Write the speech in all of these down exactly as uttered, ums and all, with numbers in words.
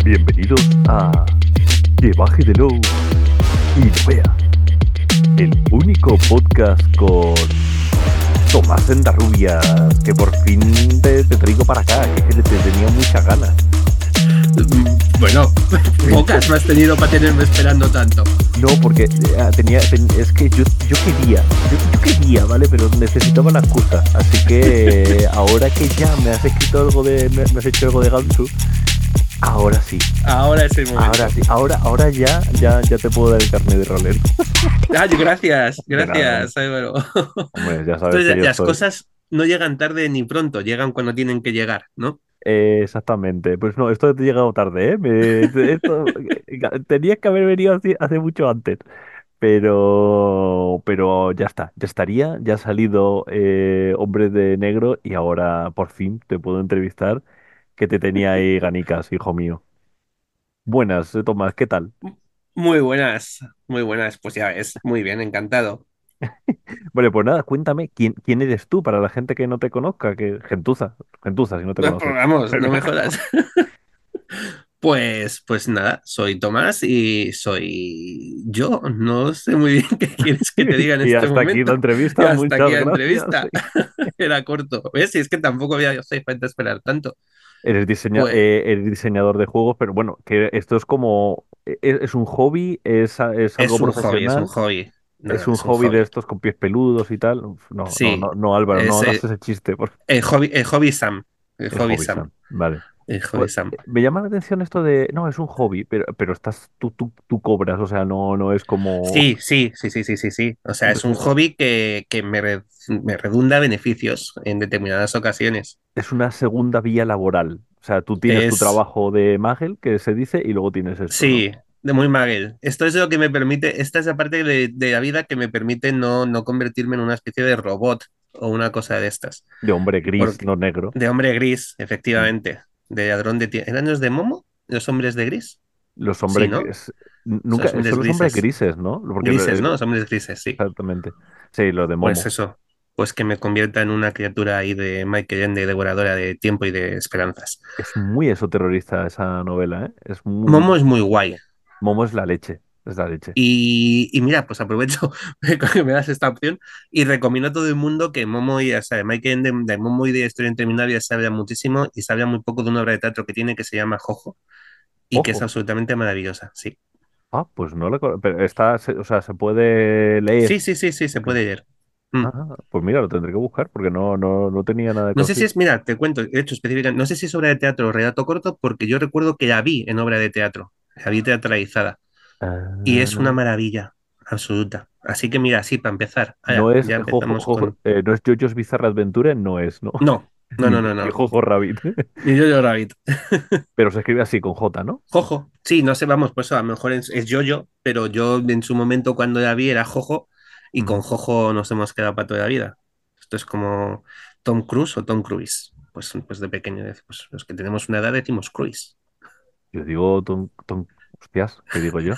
Bienvenidos a Que baje de low y lo vea. El único podcast con Tomás Sendarrubia, que por fin te, te traigo para acá, que te, te tenía muchas ganas. Bueno, pocas me has tenido para tenerme esperando tanto. No, porque eh, tenía, ten- es que yo, yo quería, yo, yo quería, ¿vale? Pero necesitaba la excusa. Así que eh, ahora que ya me has escrito algo de, me, me has hecho algo de Gansu, ahora sí. Ahora es el momento. Ahora sí, ahora, ahora ya, ya, ya te puedo dar el carnet de roler. Ay, gracias, De nada, gracias, Álvaro. hombre, ya sabes Entonces, que ya- yo las estoy. cosas no llegan tarde ni pronto, llegan cuando tienen que llegar, ¿no? Eh, exactamente. Pues no, esto te ha llegado tarde, ¿eh? Me- te- esto, eh, tenías que haber venido hace, hace mucho antes. Pero, pero ya está, ya estaría, ya ha salido eh, Hombre de Negro y ahora por fin te puedo entrevistar, que te tenía ahí ganicas, hijo mío. Buenas, eh, Tomás, ¿qué tal? Muy buenas, muy buenas. Pues ya ves, muy bien, encantado. Vale, pues nada, cuéntame, ¿quién, quién eres tú para la gente que no te conozca? Que gentuza, gentuza si no te No, pues conoce. vamos, Pero no me jodas. Pues, pues nada, soy Tomás y soy yo. No sé muy bien qué quieres que te diga en y este hasta aquí la momento. Y entrevista, hasta muchas aquí la gracias. entrevista. Era corto. ¿Ves? Si es que tampoco había hace falta esperar tanto. Eres diseña- Pues eh, eres diseñador de juegos, pero bueno, que esto es como, e- e- es, un hobby, es, a- es algo es un hobby, es un profesional, hobby. No, es no, un es un hobby de hobby. estos con pies peludos y tal. Uf, no, no, Sí, no, no, Álvaro, no es hagas el, ese chiste, por el hobby, el hobby Sam. El el hobby hobby, Sam. Sam. Vale. El hobby Pues, Sam. eh, me llama la atención esto de, no, es un hobby, pero, pero estás, tú, tú, tú cobras, o sea, no, no es como, Sí, sí, sí, sí, sí, sí, sí. O sea, no es es un un- hobby que, que me, re- me redunda beneficios en determinadas ocasiones. es una segunda vía laboral. O sea, tú tienes tu Es, trabajo de Magel, que se dice, y luego tienes esto, ¿no? sí, de muy Magel. Esto es lo que me permite, esta es la parte de, de la vida que me permite no, no convertirme en una especie de robot o una cosa de estas. De hombre gris, Porque, no negro. de hombre gris, Mm. efectivamente. De ladrón de tiendas. ¿Eran los de Momo? ¿Los hombres de gris? Los Sí, hombres ¿no? gris, nunca, Los son hombres los hombres grises. grises, ¿no? Porque Grises, eh, ¿no? Los hombres grises, sí. exactamente. Sí, los de Pues Momo. eso. Pues que me convierta en una criatura ahí de Michael Ende, devoradora de tiempo y de esperanzas. Es muy esoterrorista esa novela, ¿eh? Es muy... Momo es muy guay. Momo es la leche, es la leche. Y, y mira, pues aprovecho que me das esta opción y recomiendo a todo el mundo que Momo y, o sea, de Michael Ende, de Momo y de Historia Interminable se habla muchísimo y se habla muy poco de una obra de teatro que tiene que se llama Jojo y que es Ojo. absolutamente maravillosa, sí. Ah, pues no la... co- Pero está, se- o sea, se puede leer. Sí, sí, sí, sí, se Ok. puede leer. Mm. Ah, pues mira, lo tendré que buscar porque no, no, no tenía nada de No sé si conocido. es, mira, te cuento, de hecho, específicamente, no sé si es obra de teatro o relato corto, porque yo recuerdo que la vi en obra de teatro, la vi teatralizada, y es una Ah, maravilla absoluta. Así que mira, sí, para empezar, no allá, es ya Jojo, empezamos Jojo- con... eh, no es JoJo's Bizarre Adventure, no es, ¿no? No, no, Ni, no, no, ni no. Jojo Rabbit. Ni Jojo Rabbit. Pero se escribe así con J, ¿no? Jojo, sí, no sé, vamos, pues a lo mejor es, es Jojo, pero yo en su momento cuando la vi era Jojo, y con Ujú. Jojo nos hemos quedado para toda la vida. Esto es como Tom Cruise o Tom Cruise. Pues, pues de pequeño, pues los que tenemos una edad decimos Cruise. Yo digo Tom, Tom- hostias, ¿qué digo yo?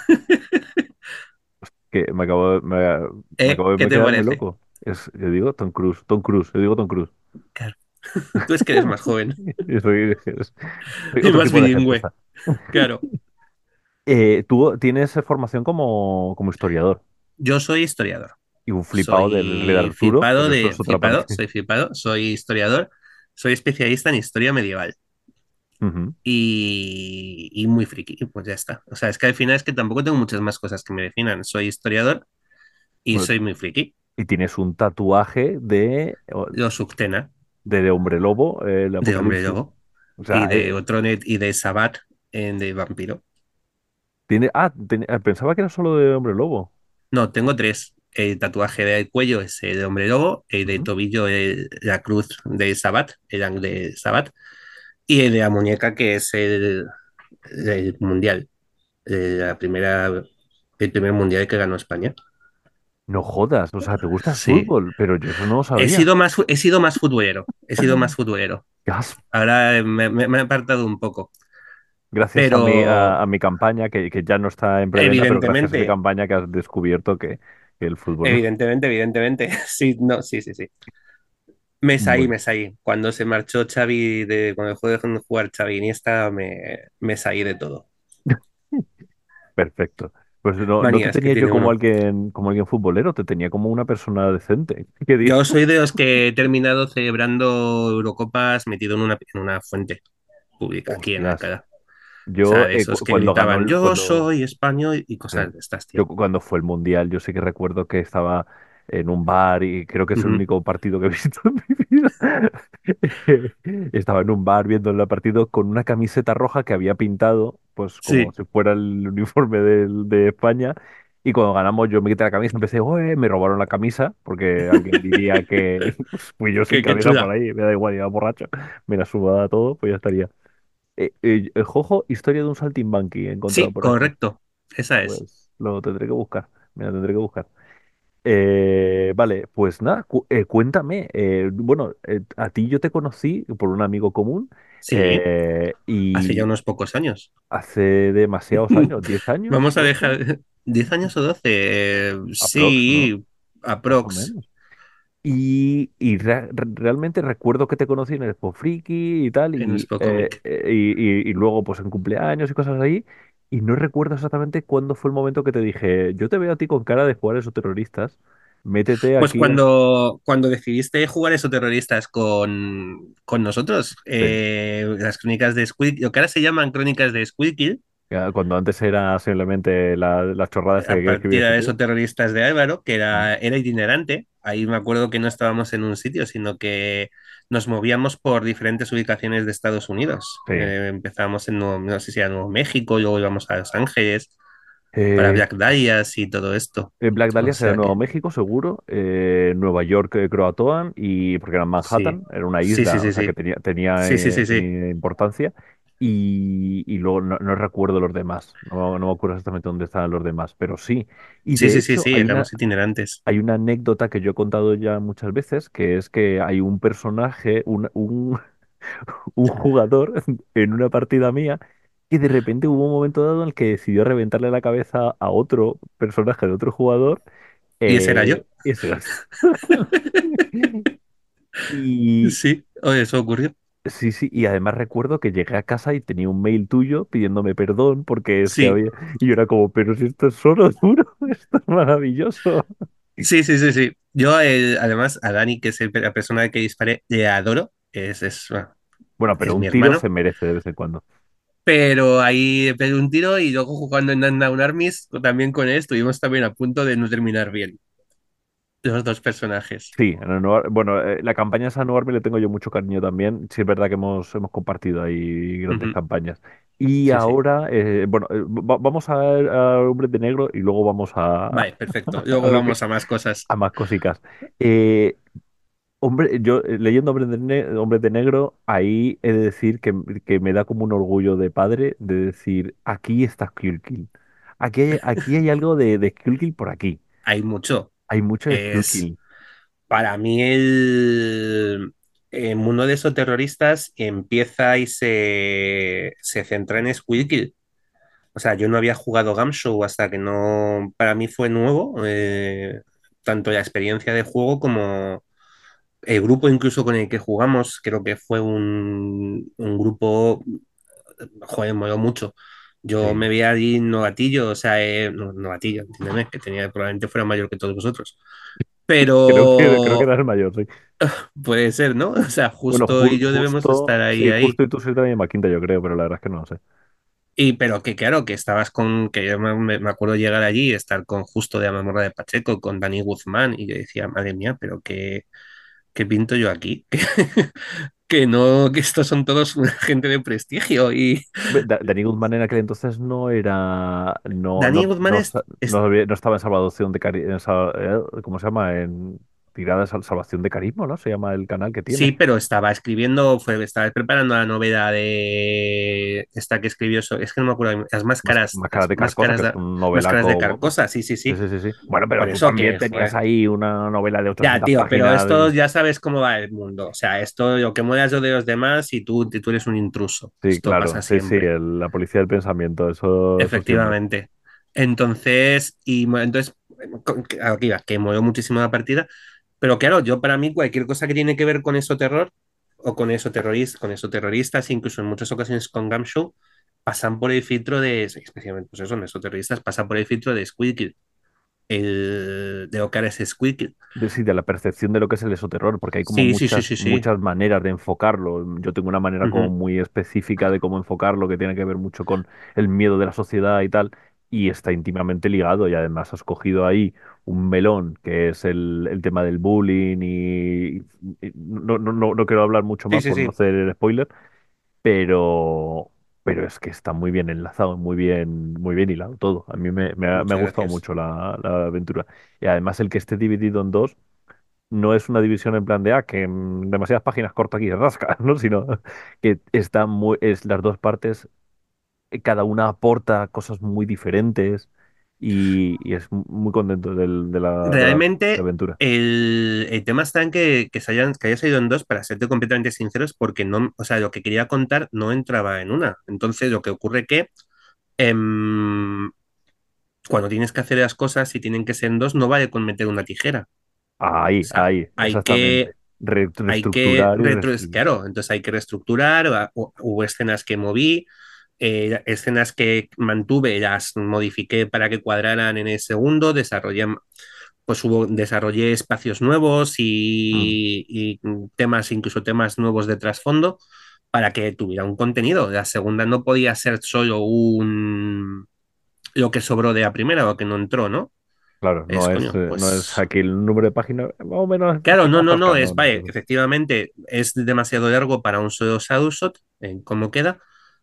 Que me acabo, de- me, me ¿Eh? acabo ¿Qué de te quedarme parece? loco. Es, yo digo Tom Cruise, Tom Cruise, yo digo Tom Cruise. Claro. Tú es que eres más joven Yo soy, es- soy y otro más tipo de bilingüe. gentuza. Claro. Eh, tú tienes eh, formación como, como historiador Yo soy historiador. y un flipado del Rey de Soy Arturo, flipado pero eso de es otra flipado, parte. soy flipado, soy historiador, soy especialista en historia medieval Ujú. y, y muy friki, pues ya está. O sea, es que al final es que tampoco tengo muchas más cosas que me definan. Soy historiador y Bueno, soy muy friki. y tienes un tatuaje de, Lo subtena de hombre lobo, eh, el de Hombre Apocalipsis. Lobo O y sea, de eh, Otronet y de Sabat en de Vampiro. tiene, ah, ten- eh, pensaba que era solo de hombre lobo. No, tengo tres. El tatuaje del cuello es el de Hombre Lobo, el de Ujú. tobillo el- la cruz de Sabat, el ángel de Sabat, y el de la muñeca que es el, el mundial, eh, la primera, el primer mundial que ganó España. No jodas, o sea, te gusta el Sí, fútbol, pero yo eso no lo he sabía. sido más, fu- he sido más futbolero, he sido más futbolero. Gas. Ahora me, me- me he apartado un poco, Gracias a mi, a, pero a mi campaña, que, que ya no está en preventa, pero gracias a mi evidentemente, campaña que has descubierto que, que el fútbol. evidentemente, evidentemente, sí, no, sí, sí, sí. Me saí, Bueno, me saí. Cuando se marchó Xavi, de, cuando dejó de jugar Xavi y Iniesta, me, me saí de todo. perfecto. Pues no, no te Manías que tenía yo tiene como uno. alguien, como alguien futbolero, te tenía como una persona decente. ¿Qué dices? Yo soy de los que he terminado celebrando Eurocopas metido en una, en una fuente pública aquí en Ostras. Alcalá. O sea, Yo, de eh, esos cu- que cuando ganó gritaban, el, yo cuando, soy español y sí. cosas de estas, Yo tío. cu- cuando fue el Mundial, yo sí que recuerdo que estaba en un bar y creo que es el Ujú. único partido que he visto en mi vida. Estaba en un bar viendo el partido con una camiseta roja que había pintado, pues como Sí, si fuera el uniforme del- de, España. Y cuando ganamos yo me quité la camisa, empecé, "Ué", me robaron la camisa, porque alguien diría que pues, fui yo sin qué, qué camisa por chula. ahí, me da igual, iba borracho, me la sudaba todo, pues ya estaría. Eh, eh, eh, Jojo, historia de un saltimbanqui he encontrado Sí, por aquí. correcto. Esa es. Pues lo tendré que buscar, me la tendré que buscar. Eh, vale, pues nada, cu- eh, cuéntame. Eh, bueno, eh, a ti yo te conocí por un amigo común Sí, eh, hace ya y unos pocos años. hace demasiados años, diez años, Vamos a doce dejar diez años o doce. Eh, aprox, ¿no? sí, Más o aprox. menos. Y, y re- re- realmente recuerdo que te conocí en el Expo Friki y tal, En y, Expo eh, Comic. eh, y, y- y luego pues en cumpleaños y cosas ahí, y no recuerdo exactamente cuándo fue el momento que te dije, yo te veo a ti con cara de jugar esos terroristas, métete Pues aquí. a-". cuando, cuando decidiste jugar esos terroristas con, con nosotros, Sí. eh, las crónicas de Squid, lo que ahora se llaman crónicas de Squid, Ya, cuando antes era simplemente la- las chorradas a que, que escribía partir este de tío. esos terroristas de Álvaro, que Mm. era, era itinerante. Ahí me acuerdo que no estábamos en un sitio, sino que nos movíamos por diferentes ubicaciones de Estados Unidos. Sí. Eh, empezábamos en, Nuevo- no sé si era Nuevo México, luego íbamos a Los Ángeles para Eh, Black Dahlias y todo esto. eh, Black O Dahlia era sea Nuevo que México, seguro. eh, Nueva York, eh, Croatoan, y porque era en sí, Manhattan, era una sí, sí, isla, o sí, sea que sí, tenía, tenía, sí, sí, eh, sí, sí, tenía importancia. Y, y luego no, no recuerdo los demás, no, no me acuerdo exactamente dónde estaban los demás, pero sí. Y sí, de sí, sí, hecho, sí, hay una, éramos itinerantes. hay una anécdota que yo he contado ya muchas veces, que es que hay un personaje, un, un, un jugador en una partida mía que de repente hubo un momento dado en el que decidió reventarle la cabeza a otro personaje de otro jugador. Y ese era yo. eh, ese era- Y Sí, o eso ocurrió. sí, sí, y además recuerdo que llegué a casa y tenía un mail tuyo pidiéndome perdón porque es que Sí, había... Y yo era como, pero si esto es solo duro, esto es maravilloso. sí, sí, sí, sí. Yo, eh, además, a Dani, que es el- la persona que disparé, le adoro. Es, es, bueno, Bueno, pero es mi un tiro se hermano. merece de vez en cuando. Pero ahí le pegué un tiro y luego jugando en Unknown Armies, también con él, estuvimos también a punto de no terminar bien. Los dos personajes. Sí, en el Noir- bueno, eh, la campaña esa Noir le tengo yo mucho cariño también. Sí, es verdad que hemos, hemos compartido ahí grandes Ujú. campañas. Y Sí, sí. ahora, eh, bueno, eh, va- vamos a, a Hombres de Negro y luego vamos a, Vale, perfecto. a Luego lo que, vamos a más cosas. a más cositas. Eh, hombre, yo eh, leyendo Hombres de, Ne- Hombres de Negro, ahí he de decir que, que me da como un orgullo de padre de decir, aquí está Kill Kill. Aquí hay, aquí hay algo de, de Kill Kill por aquí. Hay mucho. Hay mucho de Kill Es, Kill. para mí el, el mundo de esos terroristas empieza y se, se centra en Squid. O sea, yo no había jugado Game Show hasta que no, para mí fue nuevo, eh, tanto la experiencia de juego como el grupo incluso con el que jugamos, creo que fue un, un grupo, joder, me moló mucho. Yo Sí. me veía allí novatillo, o sea, eh, no, novatillo, entiéndeme, que tenía, probablemente fuera mayor que todos vosotros. Creo que, creo que Pero era el mayor, sí. puede ser, ¿no? O sea, Bueno, justo y ju- yo debemos justo, estar ahí, sí, ahí. justo y tú sois de la misma quinta, yo creo, pero la verdad es que no lo sé. Y pero que claro, que estabas con, que yo me, me- me acuerdo llegar allí y estar con Justo de Amamorra de Pacheco, con Dani Guzmán, y yo decía, madre mía, pero qué, qué pinto yo aquí, que no, que estos son todos una gente de prestigio. Y Ve, Da- Dani Guzmán en aquel entonces no era, no, Dani no, Guzmán no, es, sa- es- no, había- no estaba en Salvación de Carisma, ¿cómo se llama? En Tirada de Sal- Salvación de Carisma, ¿no? Se llama el canal que tiene. sí, pero estaba escribiendo, fue, estaba preparando la novela de esta que escribió, so- es que no me acuerdo, las Más, máscaras, Máscaras las de Carcosa, máscaras que es de, un máscaras de novelaco guapo. Carcosa, sí, sí, Sí, sí. sí, sí, sí. Bueno, pero Por tú eso también que tenías fue. ahí una novela de Ya, ochocientas tío, pero páginas. esto Y... ya sabes cómo va el mundo. O sea, esto lo que molas yo de los demás y tú, tú eres un intruso. Sí, Esto claro, pasa sí, sí, siempre. el- la policía del pensamiento, eso, eso siempre. Efectivamente. Entonces, y mo- entonces, con- que- aquí iba, que movió muchísimo la partida. Pero claro, yo para mí cualquier cosa que tiene que ver con eso terror o con eso terrorista, con eso terroristas, incluso en muchas ocasiones con Gumshoe, pasan por el filtro de, especialmente pues eso, en esos terroristas, pasan por el filtro de Squeaky, el de Ocar es Squeaky. De, sí, de la percepción de lo que es el esoterror, porque hay como Sí, sí, sí, muchas, sí, sí. muchas maneras de enfocarlo. Yo tengo una manera como Ujú. muy específica de cómo enfocarlo, que tiene que ver mucho con el miedo de la sociedad y tal, y está íntimamente ligado. Y además has cogido ahí un melón, que es el, el tema del bullying, y, y no, no, no, no quiero hablar mucho Sí, más sí, por no sí, hacer spoiler, pero, pero es que está muy bien enlazado, muy bien, muy bien hilado todo. A mí me, me ha, me ha muchas gustado gracias. mucho la, la aventura. Y además el que esté dividido en dos no es una división en plan de, ah, que mm, demasiadas páginas corto aquí, rasca, ¿no? Sino que está muy, es las dos partes, eh, cada una aporta cosas muy diferentes y, y es muy contento del- de la, de la, de la Realmente aventura. el, el tema está en que, que, se hayan, que haya salido en dos, para serte completamente sinceros, porque no, o sea, lo que quería contar no entraba en una. Entonces, lo que ocurre que em, cuando tienes que hacer las cosas, si tienen que ser en dos, no vale con meter una tijera. O Ahí, sea, ahí, hay que, exactamente. Re- hay que reestructurar y retro, reescribir. claro, entonces hay que reestructurar, o- o- hubo escenas que moví, eh, escenas que mantuve, las modifiqué para que cuadraran en el segundo, desarrollé, pues hubo, desarrollé espacios nuevos Mm, y, y temas, incluso temas nuevos de trasfondo, para que tuviera un contenido. La segunda no podía ser solo un lo que sobró de la primera o que no entró, ¿no? claro, Es no es, coño, eh, no es pues aquí el número de páginas, más o menos claro, no, no, no, atascado, no, es, no, vale, no. efectivamente es demasiado largo para un solo Shadowshot, en cómo queda,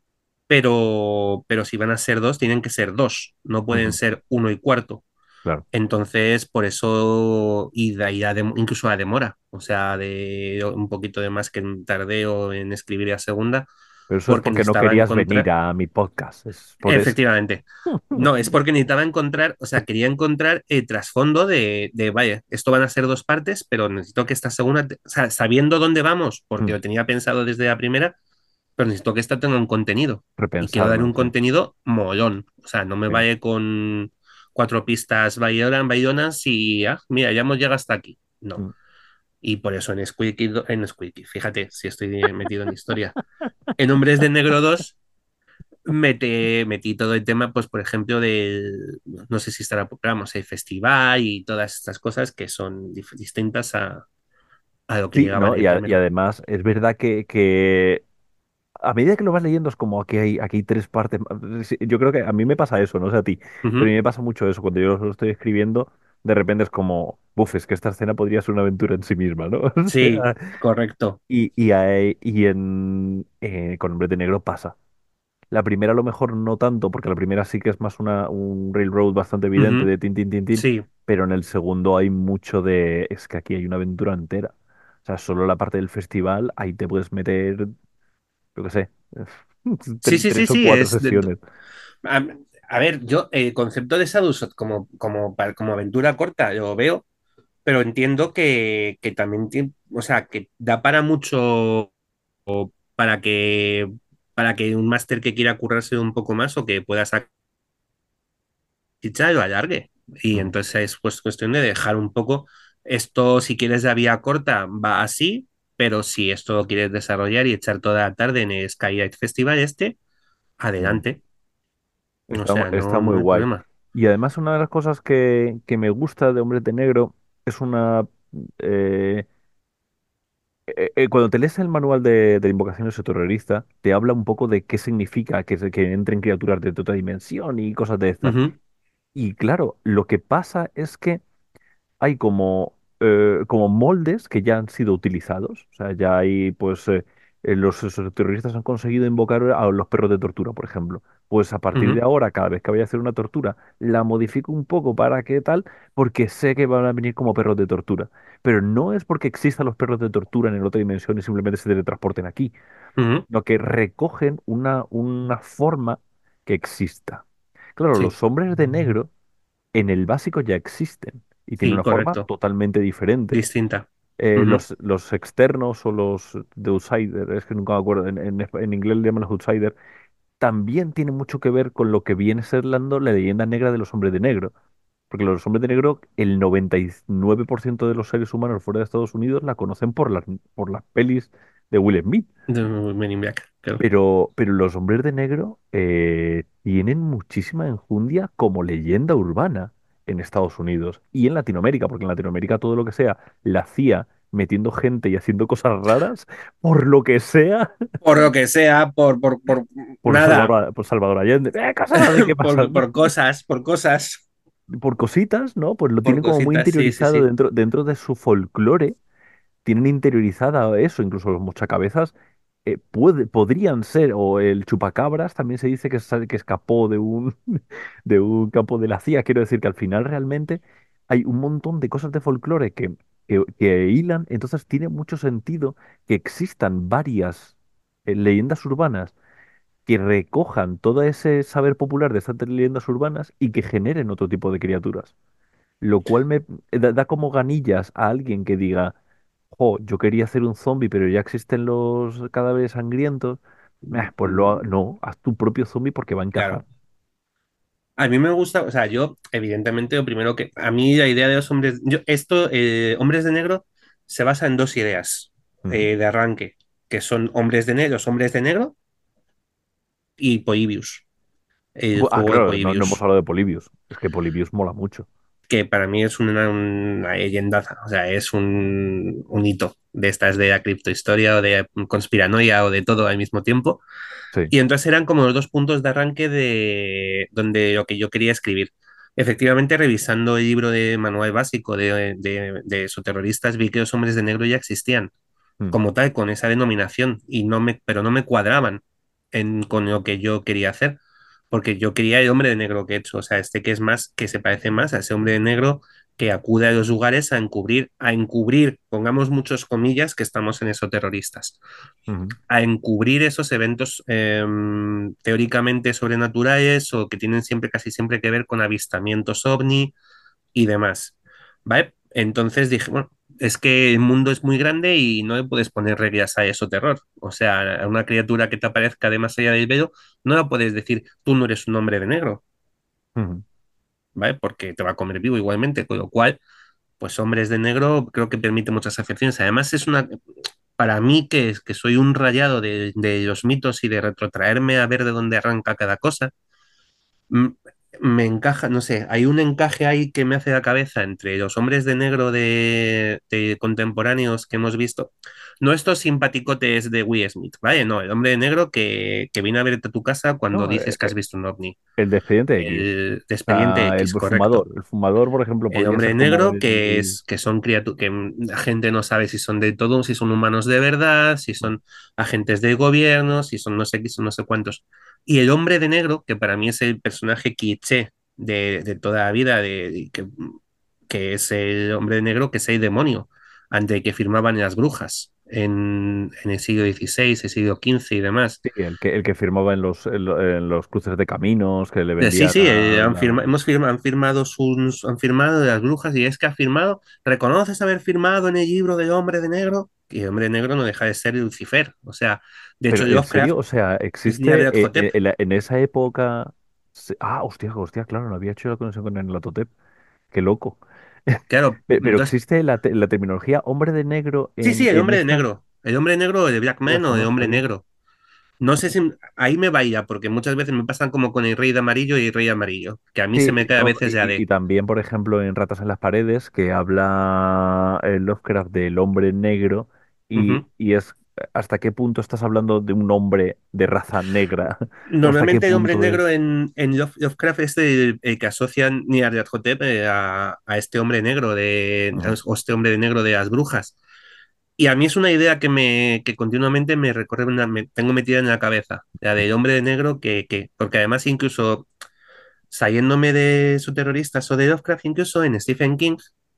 pero, pero si van a ser dos, tienen que ser dos, no pueden Ujú, ser uno y cuarto. claro. Entonces, por eso, y de ahí a dem- incluso a demora, o sea, de un poquito de más que un tardeo en escribir la segunda, Pero eso es porque porque no necesitaba querías venir encontrar. a mi podcast, es por eso. Efectivamente. No, es porque necesitaba encontrar, o sea, quería encontrar el trasfondo de, de, vaya, esto van a ser dos partes, pero necesito que esta segunda, te- o sea, sabiendo dónde vamos, porque Mm, lo tenía pensado desde la primera, pero necesito que esta tenga un contenido. Y quiero darle repensarlo, un sí. contenido molón. O sea, no me Sí. vaya con cuatro pistas Bayoran, Bayonas y, ah, mira, ya hemos llegado hasta aquí. No. Mm. Y por eso en Squeaky, do- en Squeaky, fíjate si estoy metido en historia. En Hombres de Negro dos Mete, metí todo el tema, pues, por ejemplo, del, no sé si estará, pero vamos, el festival y todas estas cosas que son dif- distintas a, a lo que Sí, llegaba ¿no? en Y, el a- y primero. además es verdad que, que a medida que lo vas leyendo es como aquí hay, aquí hay tres partes. Sí, yo creo que a mí me pasa eso, no sé a ti, pero a Ujú. mí me pasa mucho eso. Cuando yo lo estoy escribiendo, de repente es como, buf, es que esta escena podría ser una aventura en sí misma, ¿no? O Sí, sea, correcto. y, y, hay- y en, eh, con Hombre de Negro pasa. La primera a lo mejor no tanto, porque la primera sí que es más una, un railroad bastante evidente Ujú. de tin, tin, tin, tin, Sí, pero en el segundo hay mucho de, es que aquí hay una aventura entera. O sea, solo la parte del festival, ahí te puedes meter, yo qué sé, sí, tre- sí, sí, tres o sí, cuatro es... de- sesiones. a, a ver, yo el concepto de Shadowshot como, como, pa- como aventura corta lo veo, pero entiendo que, que también tiene, o sea, que da para mucho para que, para que un máster que quiera currarse un poco más o que pueda sacar chicha lo alargue. Y Mm, entonces es pues cuestión de dejar un poco esto, si quieres la vía corta, va así, pero si esto lo quieres desarrollar y echar toda la tarde en el Skylight Festival este, mm. adelante. O Está, mu- sea, está no, muy no hay guay. problema. Y además una de las cosas que, que me gusta de Hombre de Negro es una... eh, eh, eh, cuando te lees el manual de, de invocaciones terrorista, te habla un poco de qué significa que, se- que entren criaturas de otra dimensión y cosas de estas. Ujú, Y claro, lo que pasa es que hay como, eh, como moldes que ya han sido utilizados. O sea, ya hay, pues, eh, eh, los, esos terroristas han conseguido invocar a los perros de tortura, por ejemplo. Pues a partir de ujú, ahora, cada vez que vaya a hacer una tortura, la modifico un poco para que tal, porque sé que van a venir como perros de tortura. Pero no es porque existan los perros de tortura en la otra dimensión y simplemente se teletransporten aquí, ujú. sino que recogen una, una forma que exista. Claro, Sí, los hombres de negro en el básico ya existen y tienen sí, una forma correcto. totalmente diferente. Distinta. Eh, Ujú, los, los externos o los de outsider, es que nunca me acuerdo, en, en, en inglés le llaman los outsider, también tienen mucho que ver con lo que viene ser la la leyenda negra de los hombres de negro. Porque los hombres de negro, el noventa y nueve por ciento de los seres humanos fuera de Estados Unidos la conocen por las, por las pelis de Will Smith. De Men in Black, claro. Pero, pero los hombres de negro eh, tienen muchísima enjundia como leyenda urbana en Estados Unidos y en Latinoamérica, porque en Latinoamérica todo lo que sea la C I A metiendo gente y haciendo cosas raras, por lo que sea, Por lo que sea, por, por, por por nada, Salvador, por Salvador Allende, ¡eh, cosas así que por, pasan! por cosas, por cosas, Por cositas, ¿no? Pues lo por tienen como muy cositas, sí, sí, interiorizado sí. dentro, dentro de su folclore, tienen interiorizada eso, incluso los mochacabezas eh, puede, podrían ser, o el chupacabras también se dice que, sa- que escapó de un, de un campo de la C I A. Quiero decir que al final realmente hay un montón de cosas de folclore que, que, que hilan, entonces tiene mucho sentido que existan varias eh, leyendas urbanas que recojan todo ese saber popular de estas leyendas urbanas y que generen otro tipo de criaturas. Lo cual me da, da como ganillas a alguien que diga, jo, yo quería hacer un zombie, pero ya existen los cadáveres sangrientos. Eh, pues lo, ha- no, haz tu propio zombie porque va a encajar. Claro. A mí me gusta, o sea, yo, evidentemente, lo primero que. A mí la idea de los hombres. Yo, esto, eh, Hombres de Negro, se basa en dos ideas Ujú. eh, de arranque, que son Hombres de Negro, los Hombres de Negro y Polybius, el Bu- Ah, juego de claro, no, no hemos Polybius, hablado de Polybius. Es que Polybius mola mucho. que para mí es una, una leyendaza, o sea, es un, un hito de estas de la criptohistoria o de conspiranoia o de todo al mismo tiempo. Sí. Y entonces eran como los dos puntos de arranque de donde lo que yo quería escribir. Efectivamente, revisando el libro de manual básico de, de, de esoterroristas, vi que los hombres de negro ya existían Mm, como tal, con esa denominación, y no me, pero no me cuadraban en, con lo que yo quería hacer, porque yo quería el hombre de negro que he hecho, o sea, este que es más, que se parece más a ese hombre de negro que acude a los lugares a encubrir, a encubrir, pongamos muchos comillas, que estamos en esoterroristas, ujú, a encubrir esos eventos eh, teóricamente sobrenaturales o que tienen siempre, casi siempre que ver con avistamientos ovni y demás. ¿Vale? Entonces dije, bueno, es que el mundo es muy grande y no le puedes poner reglas a eso terror. O sea, a una criatura que te aparezca de más allá del velo, no la puedes decir, tú no eres un hombre de negro, ujú, ¿vale? Porque te va a comer vivo igualmente, con lo cual, pues hombres de negro creo que permite muchas afecciones. Además, es una, para mí que, es, que soy un rayado de, de los mitos y de retrotraerme a ver de dónde arranca cada cosa, mm, me encaja, no sé, hay un encaje ahí que me hace la cabeza entre los hombres de negro de, de contemporáneos que hemos visto, no estos simpaticotes de Will Smith, ¿vale? No, el hombre de negro que, que viene a verte a tu casa cuando No, eh, dices que has eh, visto un ovni, el de Expediente X. el de Expediente Ah, el X, fumador. correcto. El fumador, por ejemplo, El podría hombre ser como negro que el... es que son criaturas que la gente no sabe si son de todo, si son humanos de verdad, si son agentes del gobierno, si son no sé qué, son no sé cuántos. Y el hombre de negro, que para mí es el personaje cliché de, de toda la vida, de, de que, que es el hombre de negro, que es el demonio, ante que firmaban las brujas en, en el siglo dieciséis, el siglo quince y demás. Sí, el que, el que firmaba en los, en lo- en los cruces de caminos, que le Eh, Sí, vendían sí, eh, a han la... firma- hemos firma- han firmado sus, han firmado de las brujas y es que ha firmado, ¿reconoces haber firmado en el libro del hombre de negro? Y el hombre de negro no deja de ser Lucifer. O sea, de hecho Pero en Lovecraft serio, o sea, es existe eh, Nyarlathotep. eh, en, la- en esa época... se- Ah, hostia, hostia, claro, no había hecho la conexión con el Latotep. Qué loco. Claro, Pe- Pero entonces, existe la, te- la terminología hombre de negro sí, en, sí, el en hombre de esta... negro. El hombre de negro de Black Hostia, Man o esto no de lo hombre sabía. negro. No sé si ahí me vaya, porque muchas veces me pasan como con el rey de amarillo y el rey de amarillo, que a mí se Sí, me queda a no, veces ya y, y de, también, por ejemplo, en Ratas en las Paredes, que habla eh, Lovecraft del hombre negro, y, ujú. y es hasta qué punto estás hablando de un hombre de raza negra, o hasta qué Normalmente el hombre punto negro es... en, en Love- Lovecraft es el, el que asocian Nyarlathotep eh, a, a este hombre negro de, Ujú, o este hombre de negro de las brujas. Y a mí es una idea que me que continuamente me recorre, una- me tengo metida en la cabeza, la del hombre de negro que, que porque además incluso saliéndome de su terroristas o de Lovecraft, incluso en Stephen King,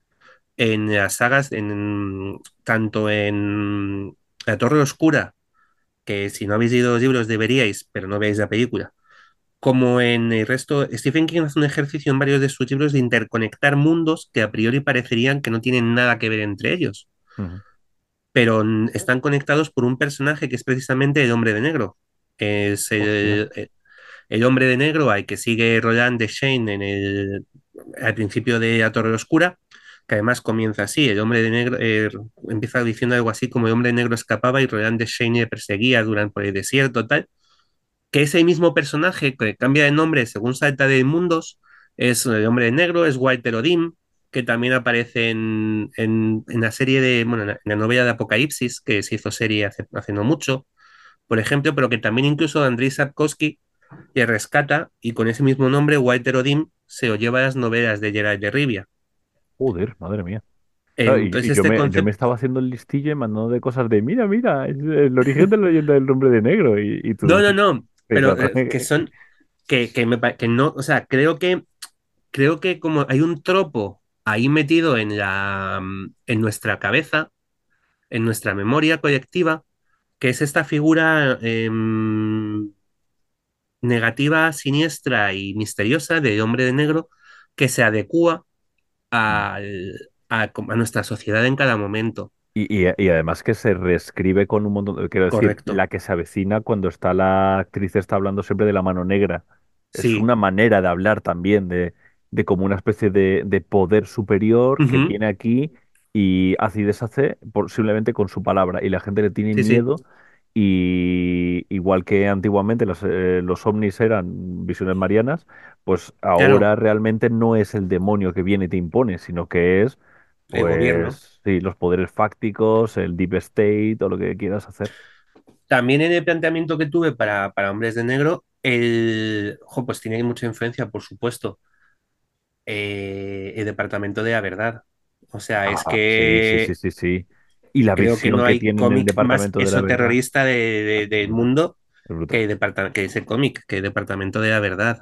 en las sagas, en, tanto en La Torre Oscura, que si no habéis leído los libros deberíais, pero no veáis la película como en el resto, Stephen King hace un ejercicio en varios de sus libros de interconectar mundos que a priori parecerían que no tienen nada que ver entre ellos, ujú. pero mm, están conectados por un personaje que es precisamente el hombre de negro. Es Hostia. el, el- el hombre de negro al que sigue Roland Deschain en el, al principio de La Torre Oscura, que además comienza así, el hombre de negro eh, empieza diciendo algo así como el hombre negro escapaba y Roland Deschain le perseguía durante por el desierto, tal, que ese mismo personaje que cambia de nombre según salta de mundos es el hombre negro, es Walter Odin, que también aparece en, en, en la serie de, bueno, en la, en la novela de Apocalipsis, que se hizo serie hace, hace no mucho, por ejemplo, pero que también incluso Andrzej Sapkowski le rescata y con ese mismo nombre, Walter Odin, se lo lleva a las novelas de Geralt de Rivia. Joder, madre mía. Claro, y, Entonces y yo este me, yo me concepto, estaba haciendo el listillo y mandando de cosas de, mira, mira, es el origen de la leyenda del hombre de negro. Y, y no, tú, no, sí, no, sí, pero claro. eh, que son, que, que, me, pa- que no, o sea, creo que, creo que como hay un tropo ahí metido en la, mm, en nuestra cabeza, en nuestra memoria colectiva, que es esta figura em, negativa, siniestra y misteriosa del hombre de negro que se adecua al- a, a nuestra sociedad en cada momento. Y, y- y además que se reescribe con un montón, de- quiero decir, Correcto. la que se avecina cuando está la actriz está hablando siempre de la mano negra. Es Sí. una manera de hablar también de, de como una especie de, de poder superior que Ujú. viene aquí y hace y deshace por, simplemente con su palabra. Y la gente le tiene Sí, sí. miedo. Y igual que antiguamente los, eh, los ovnis eran visiones marianas, pues Claro, ahora realmente no es el demonio que viene y te impone, sino que es el gobierno. pues sí, los poderes fácticos, el deep state o lo que quieras hacer. También en el planteamiento que tuve para, para Hombres de Negro, el, ojo, pues tiene mucha influencia, por supuesto, eh, el Departamento de la Verdad. O sea, es Ah, sí, sí, sí, que sí, sí. Y la creo que visión no que hay tiene en el cómic más Departamento de la Verdad esoterrorista de- de- es del brutal, mundo es que, brutal. el departa- que ese cómic, que el Departamento de la Verdad.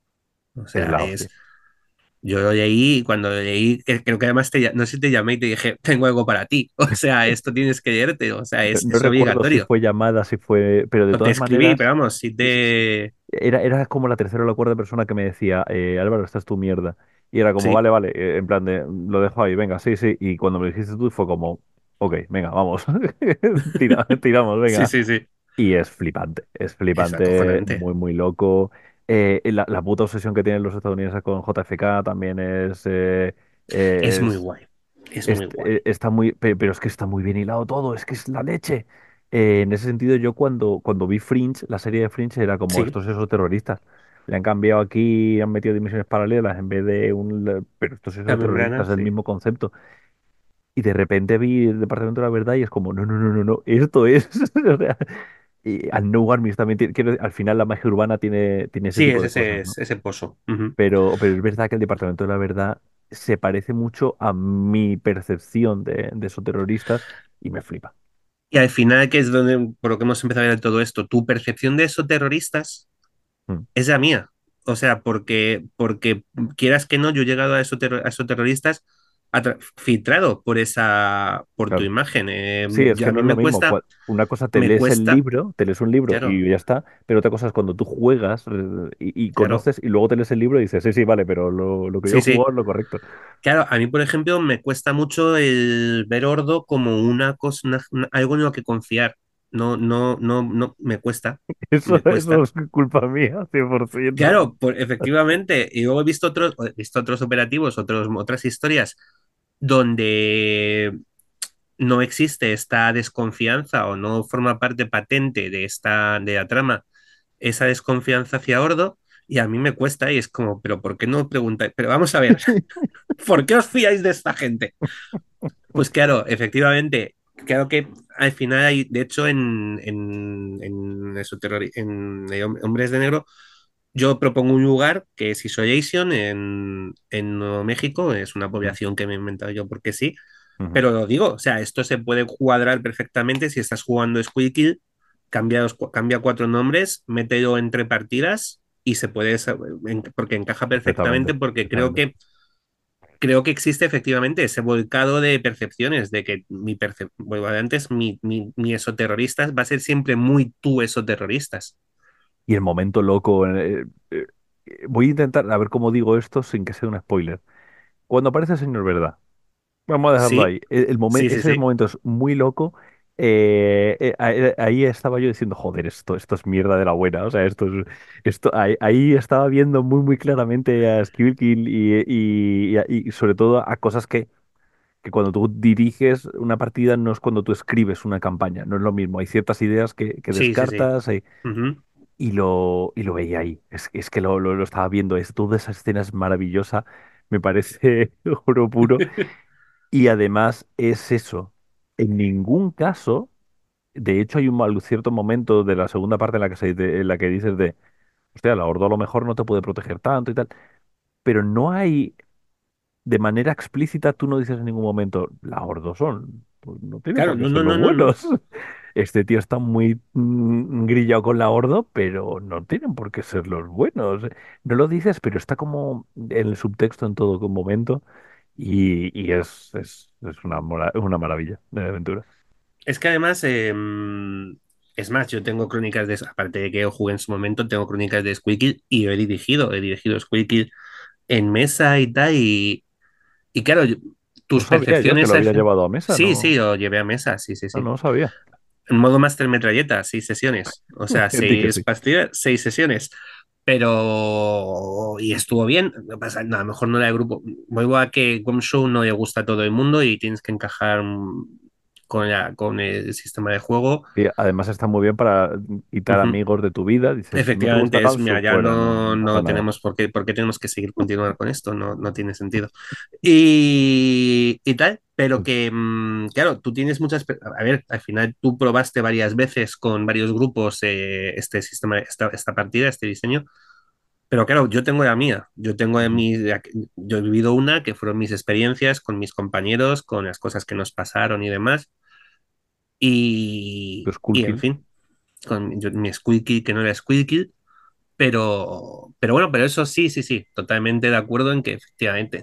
O Es sea, la hostia. es. Yo lo leí y cuando lo leí, eh, creo que además te, ll- no sé si te llamé y te dije, tengo algo para ti. O sea, esto tienes que leerte. O sea, No, es, no es recuerdo si obligatorio. fue llamada, si fue, pero de O te todas escribí, pero maneras, vamos, si sí, sí, sí. te. Era, era como la tercera o la cuarta persona que me decía, eh, Álvaro, esta es tu mierda. Y era como, Sí, vale, vale, eh, en plan de, lo dejo ahí, venga, sí, sí. Y cuando me lo dijiste tú fue como, ok, venga, vamos, Tira- tiramos, sí, venga. sí, sí. Y es flipante, es Es flipante, acojonante. muy, muy loco. Eh, la, la puta obsesión que tienen los estadounidenses con J F K también es, eh, Es muy es, guay. Es es- muy guay. eh, está muy, pe- pero es que está muy bien hilado todo, es que es la leche. Eh, en ese sentido, yo cuando, cuando vi Fringe, la serie de Fringe era como Sí, estos esos terroristas. Le han cambiado aquí, han metido dimensiones paralelas en vez de un... Pero estos la esos membrana, terroristas es el sí. mismo concepto. Y de repente vi el Departamento de la Verdad y es como, no, no, no, no, no, esto es. O sea, y al No Armies también tiene, quiero decir, al final la magia urbana tiene, tiene ese Sí, tipo es de ese, cosas, ¿no? es ese pozo. Ujú. Pero, pero es verdad que el Departamento de la Verdad se parece mucho a mi percepción de, de esos terroristas y me flipa. Y al final, que es donde, por lo que hemos empezado a ver todo esto, tu percepción de esos terroristas Mm, es la mía. O sea, porque, porque quieras que no, yo he llegado a esos, terro- a esos terroristas atra- filtrado por esa, por tu claro. imagen. Eh, Sí, es yo- que a no mí es lo me mismo. cuesta, cua- Una cosa te me lees el cuesta, libro, te lees un libro claro, y ya está, pero otra cosa es cuando tú juegas eh, y, y claro, conoces y luego te lees el libro y dices, sí, sí, vale, pero lo, lo que yo he sí, sí. jugado es lo correcto. Claro, a mí, por ejemplo, me cuesta mucho el ver Ordo como una cosa, una- una- algo en lo que confiar. No, no, no, no, me cuesta, Eso, me eso cuesta. es culpa mía, cien por ciento. Claro, por, efectivamente. Y luego he visto otros, he visto otros operativos, otros, otras historias donde no existe esta desconfianza o no forma parte patente de esta de la trama esa desconfianza hacia Ordo y a mí me cuesta y es como, pero ¿por qué no preguntáis? Pero vamos a ver, ¿por qué os fiáis de esta gente? Pues claro, efectivamente, claro que al final hay, de hecho, en, en, en, eso, terrori- en eh, Hombres de Negro, yo propongo un lugar que es Isolation en, en Nuevo México, es una Mm, población que me he inventado yo porque sí, ujú. pero lo digo, o sea, esto se puede cuadrar perfectamente si estás jugando Squeakill, cambia, los cu- cambia cuatro nombres, mételo entre partidas y se puede, sa- en- porque encaja Perfectamente, perfectamente, porque creo perfectamente. que, creo que existe efectivamente ese volcado de percepciones, de que mi percep vuelvo a antes, mi, mi, mi esoterroristas va a ser siempre muy tú esoterroristas. Y el momento loco. eh, eh, eh, voy a intentar a ver cómo digo esto sin que sea un spoiler. Cuando aparece el señor Verdad, vamos a dejarlo Sí, ahí. El, el momen- sí, sí, ese sí. momento es muy loco Eh, eh, ahí ahí estaba yo diciendo, joder, esto, esto es mierda de la buena. O sea, esto es, esto, ahí, ahí estaba viendo muy, muy claramente a Skill y, y, y, y sobre todo a cosas que, que cuando tú diriges una partida no es cuando tú escribes una campaña, no es lo mismo. Hay ciertas ideas que, que Sí, sí, sí. descartas hay- Ujú. y, lo, y lo veía ahí. Es, es que lo, lo, lo estaba viendo, es, toda esa escena es maravillosa, me parece oro puro. Y además es eso. En ningún caso. De hecho, hay un mal- cierto momento de la segunda parte en la que, se, de- en la que dices de, hostia, la Horda a lo mejor no te puede proteger tanto y tal, pero no hay, de manera explícita, tú no dices en ningún momento, la Horda son, pues no tienen Claro, por qué no, ser no, los no, no, no. buenos. Este tío está muy mm, grillado con la Horda, pero no tienen por qué ser los buenos. No lo dices, pero está como en el subtexto en todo momento y, y es, es, es una, mora- una maravilla de aventura. Es que además, eh, es más, yo tengo crónicas de, aparte de que yo jugué en su momento, tengo crónicas de Squeaky y yo he dirigido, he dirigido Squeaky en mesa y tal, y, y claro, yo- No tus sabía yo que percepciones lo al había fin- llevado a mesa, Sí, sí, no. lo llevé a mesa, sí, sí, Ah, sí. no lo sabía. En modo Master Metralleta, seis sesiones. O sea, Di que seis sí. partidas, seis sesiones. Pero. Y estuvo bien. Lo que pasa, no, a lo mejor no era el grupo. Vuelvo a que Gom Show no le gusta a todo el mundo y tienes que encajar mm, con, la- con el sistema de juego. Y además está muy bien para quitar Ujú. amigos de tu vida. Dices, ¿no te gusta Efectivamente, es, Gansu? mira, ya Fuera, no, no, no pasa no nada. tenemos por qué, por qué tenemos que seguir continuando con esto, no, no tiene sentido. Y, y tal, pero que, mm, claro, tú tienes muchas, pe- a ver, al final tú probaste varias veces con varios grupos eh, este sistema, esta, esta partida, este diseño, pero claro, yo tengo la mía, yo tengo en Ujú. mi, yo he vivido una que fueron mis experiencias con mis compañeros, con las cosas que nos pasaron y demás, y, Los Cool y en Kill. fin, con yo- mi squeaky que no era squeaky. Pero, pero bueno, pero eso sí, sí, sí, totalmente de acuerdo en que efectivamente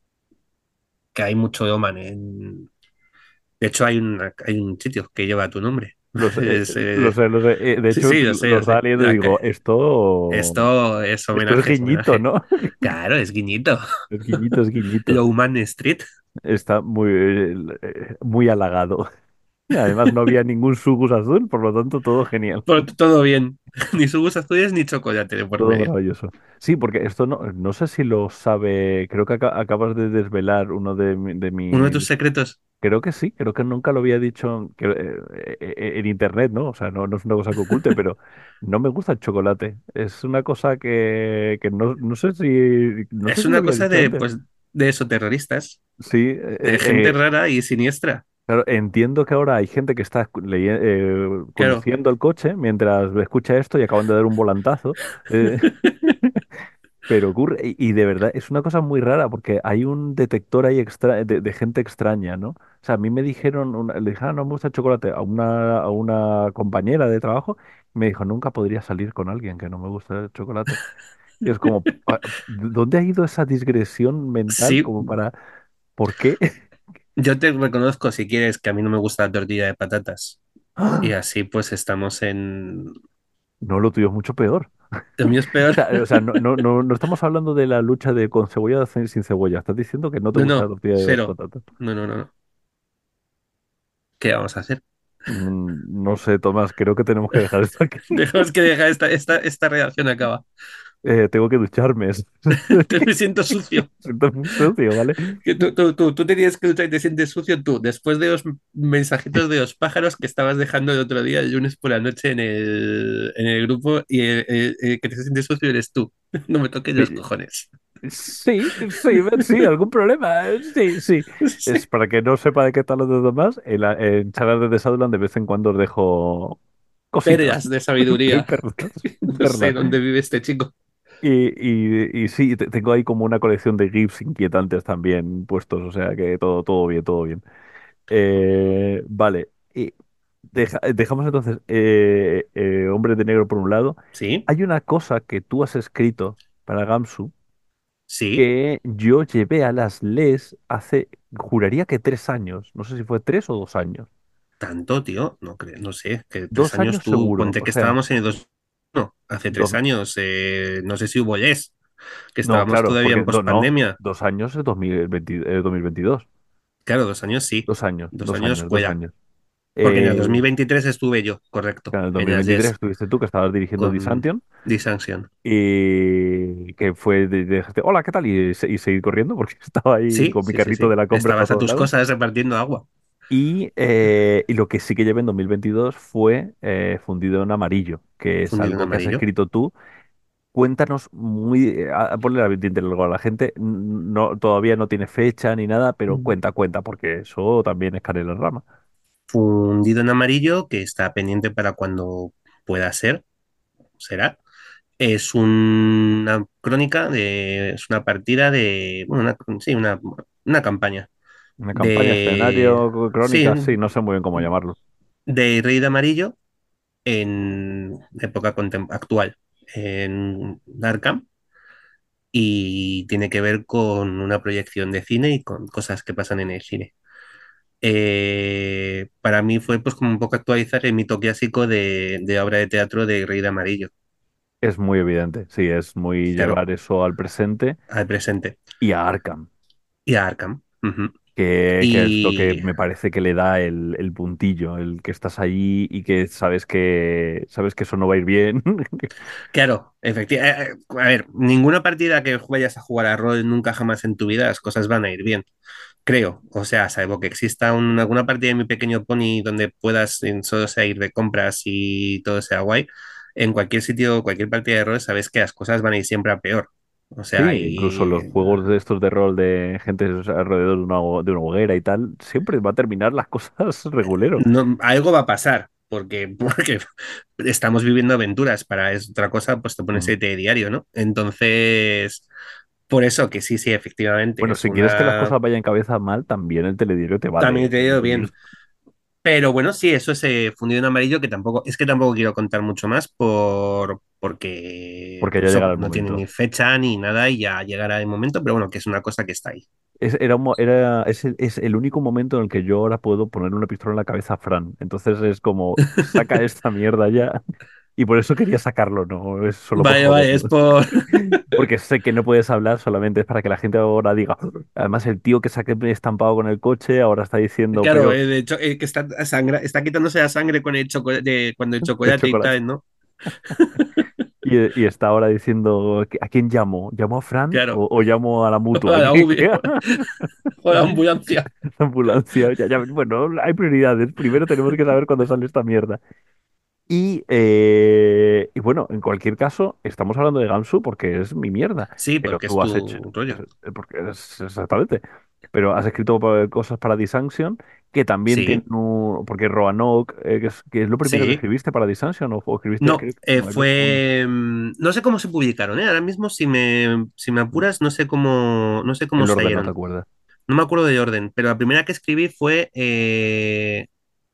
que hay mucho Oman en... De hecho, hay un, hay un sitio que lleva tu nombre. Los, eh, Es, lo eh, sé, lo sé. Eh, de sí, hecho, sí, yo sé, lo yo estaba sé. leyendo y Acá- digo, esto, Esto es esto es homenaje, es guiñito, homenaje. ¿no? Claro, es guiñito. Es guiñito, es guiñito. Lo Human Street, Está muy, eh, eh, muy halagado. Además, no había ningún Sugus azul, por lo tanto, todo genial. por, todo bien. Ni subus azules ni chocolate de por Todo medio. maravilloso. Sí, porque esto no, no sé si lo sabe, creo que aca- acabas de desvelar uno de, mi- de Uno de tus mis. secretos, Creo que sí, creo que nunca lo había dicho que- eh, eh, eh, en internet, ¿no? O sea, no, no es una cosa que oculte, pero no me gusta el chocolate. Es una cosa que, que no, no sé si, no sé es si lo una había cosa dicho de, antes. pues, de esos terroristas, Sí, eh, de eh, gente eh, rara y siniestra. claro, entiendo que ahora hay gente que está escu- leye- eh, Claro. conduciendo el coche mientras escucha esto y acaban de dar un volantazo. eh, Pero ocurre, y y de verdad, es una cosa muy rara porque hay un detector ahí extra, de, de gente extraña, ¿no? O sea, a mí me dijeron, una- le dije, ah, no me gusta el chocolate a una, a una compañera de trabajo, y me dijo, nunca podría salir con alguien que no me gusta el chocolate. Y es como, pa- ¿dónde ha ido esa digresión mental Sí, como para, ¿por qué? yo te reconozco si quieres que a mí no me gusta la tortilla de patatas. Y ¡Ah! así pues estamos en... No, lo tuyo es mucho peor. El mío es O peor. sea, o sea, no, no, no, no estamos hablando de la lucha de con cebolla o sin sin cebolla. Estás diciendo que no te No, gusta la no, tortilla de cero. patata. No, no, no, no. ¿Qué vamos a hacer? Mm, No sé, Tomás, creo que tenemos que dejar esto aquí. Dejamos que dejar esta, esta, esta redacción acaba. Eh, tengo que ducharme. Te me siento sucio. Siento muy sucio, ¿vale? Que tú, tú, tú, tú te tienes que duchar y te sientes sucio tú, después de los mensajitos de los pájaros que estabas dejando el otro día, el lunes por la noche en el, en el grupo, y el, el- el que te sientes sucio eres tú. No me toques los Sí, cojones. sí, sí, ver, sí, algún problema. eh, Sí, sí. Es Sí. para que no sepa de qué tal los demás. En, la- en charlas de Shadowland de vez en cuando os dejo cositas. Perlas de sabiduría. Perlas, No sé perlas. dónde vive este chico. Y, y, y sí, te- tengo ahí como una colección de GIFs inquietantes también puestos. O sea que todo, todo bien, todo bien. Eh, vale. Y deja- dejamos entonces eh, eh, Hombre de Negro por un lado. Sí, Hay una cosa que tú has escrito para Gamsu sí, que yo llevé a las LES hace, juraría que tres años. No sé si fue tres o dos años. tanto, tío. No creo, no sé, que tres Dos años años tú, seguro. ponte O que sea, estábamos en el dos. No, hace tres dos, años, eh, no sé si hubo yes, que no, estábamos claro, todavía porque en do- no, pospandemia. dos años es dos mil veinte, eh, dos mil veintidós. Claro, dos años sí, Dos años, dos dos años años, dos cuela. años. Porque en el dos mil Eh, veintitrés estuve yo, correcto, en el en el dos mil veintitrés Yes estuviste tú, que estabas dirigiendo con Disantion, Disanction. y que fue de, de dijiste, hola, ¿qué tal? Y, se- y seguir corriendo porque estaba ahí Sí, con mi sí, sí, carrito de sí. la compra por Estabas a todos tus lados. cosas repartiendo agua, Y, eh, y lo que sí que llevé en dos mil veintidós fue eh, Fundido en Amarillo, que es fundido en algo que has amarillo. escrito tú. Cuéntanos muy, eh, a- a- ponle la tinte largo a la gente, n- no, todavía no tiene fecha ni nada, pero Mm. cuenta, cuenta, porque eso también es canela en rama. Fundido en amarillo, que está pendiente para cuando pueda ser, será. Es una crónica de, es una partida de, bueno, una, sí, una, una campaña Una campaña, de, escenario, sí, crónica, sí, no sé muy bien cómo llamarlo. de Rey de Amarillo en época contem- actual, en Arkham, y tiene que ver con una proyección de cine y con cosas que pasan en el cine. Eh, para mí fue pues como un poco actualizar el mito clásico de, de obra de teatro de Rey de Amarillo, Es muy evidente, sí, es muy claro, llevar eso al presente al presente, y a Arkham, y a Arkham. Ujú. que, que es lo que Y me parece que le da el, el puntillo, el que estás allí y que sabes que sabes que eso no va a ir bien. claro, efectivamente, a ver, ninguna partida que vayas a jugar a rol nunca jamás en tu vida, las cosas van a ir bien. Creo, o sea, salvo que exista un- alguna partida de mi pequeño pony donde puedas en solo sea ir de compras y todo sea guay, en cualquier sitio, cualquier partida de rol, sabes que las cosas van a ir siempre a peor. O Sí, sea, incluso y los juegos de estos de rol de gente alrededor de una, ho- de una hoguera y tal, siempre va a terminar las cosas regulero. no, algo va a pasar, porque, porque estamos viviendo aventuras. Para es otra cosa, pues te pones Mm. el de diario, ¿no? Entonces, por eso que sí, sí, efectivamente, Bueno, es si quieres que las una... cosas vayan cabeza mal, también el telediario te También vale. te digo bien. Pero bueno, sí, eso es eh, fundido en amarillo, que tampoco, es que tampoco quiero contar mucho más por, porque Porque ya eso llegará el no tiene momento. ni fecha ni nada y ya llegará el momento, pero bueno, que es una cosa que está ahí. Es, era un mo- era, es, el, es el único momento en el que yo ahora puedo poner una pistola en la cabeza a Fran. Entonces es como, saca esta mierda ya. Y por eso quería sacarlo, no es solo por Vale, vale, es joderlo. por... Porque sé que no puedes hablar, solamente es para que la gente ahora diga. Además, el tío que saqué estampado con el coche ahora está diciendo, Claro, pero eh, de hecho, eh, que está, sangra, está quitándose la sangre con el chocolate, cuando el de chocolate y chocolate. tal, ¿no? Y, y está ahora diciendo, ¿a quién llamo? ¿Llamo a Fran Claro, o, o llamo a la a mutua? la U B I, o la ambulancia. La ambulancia. Ya, ya, bueno, hay prioridades. Primero tenemos que saber cuándo sale esta mierda. Y, eh, y bueno, en cualquier caso, estamos hablando de Gansu porque es mi mierda. Sí, Pero porque es tú has hecho. tu rollo. es- eh, Porque es exactamente. Pero has escrito pa- cosas para Disanction que también tienen Sí, un. Porque Roanoke, eh, que, es, que es lo primero que sí. escribiste para Disanction, o, o escribiste. No, creo- eh, no, es lo segundo. fue. mm, No sé cómo se publicaron, ¿eh? Ahora mismo, si me, si me apuras, no sé cómo, no sé cómo El orden no te salieron. acuerdas. No me acuerdo de orden, pero la primera que escribí fue. eh,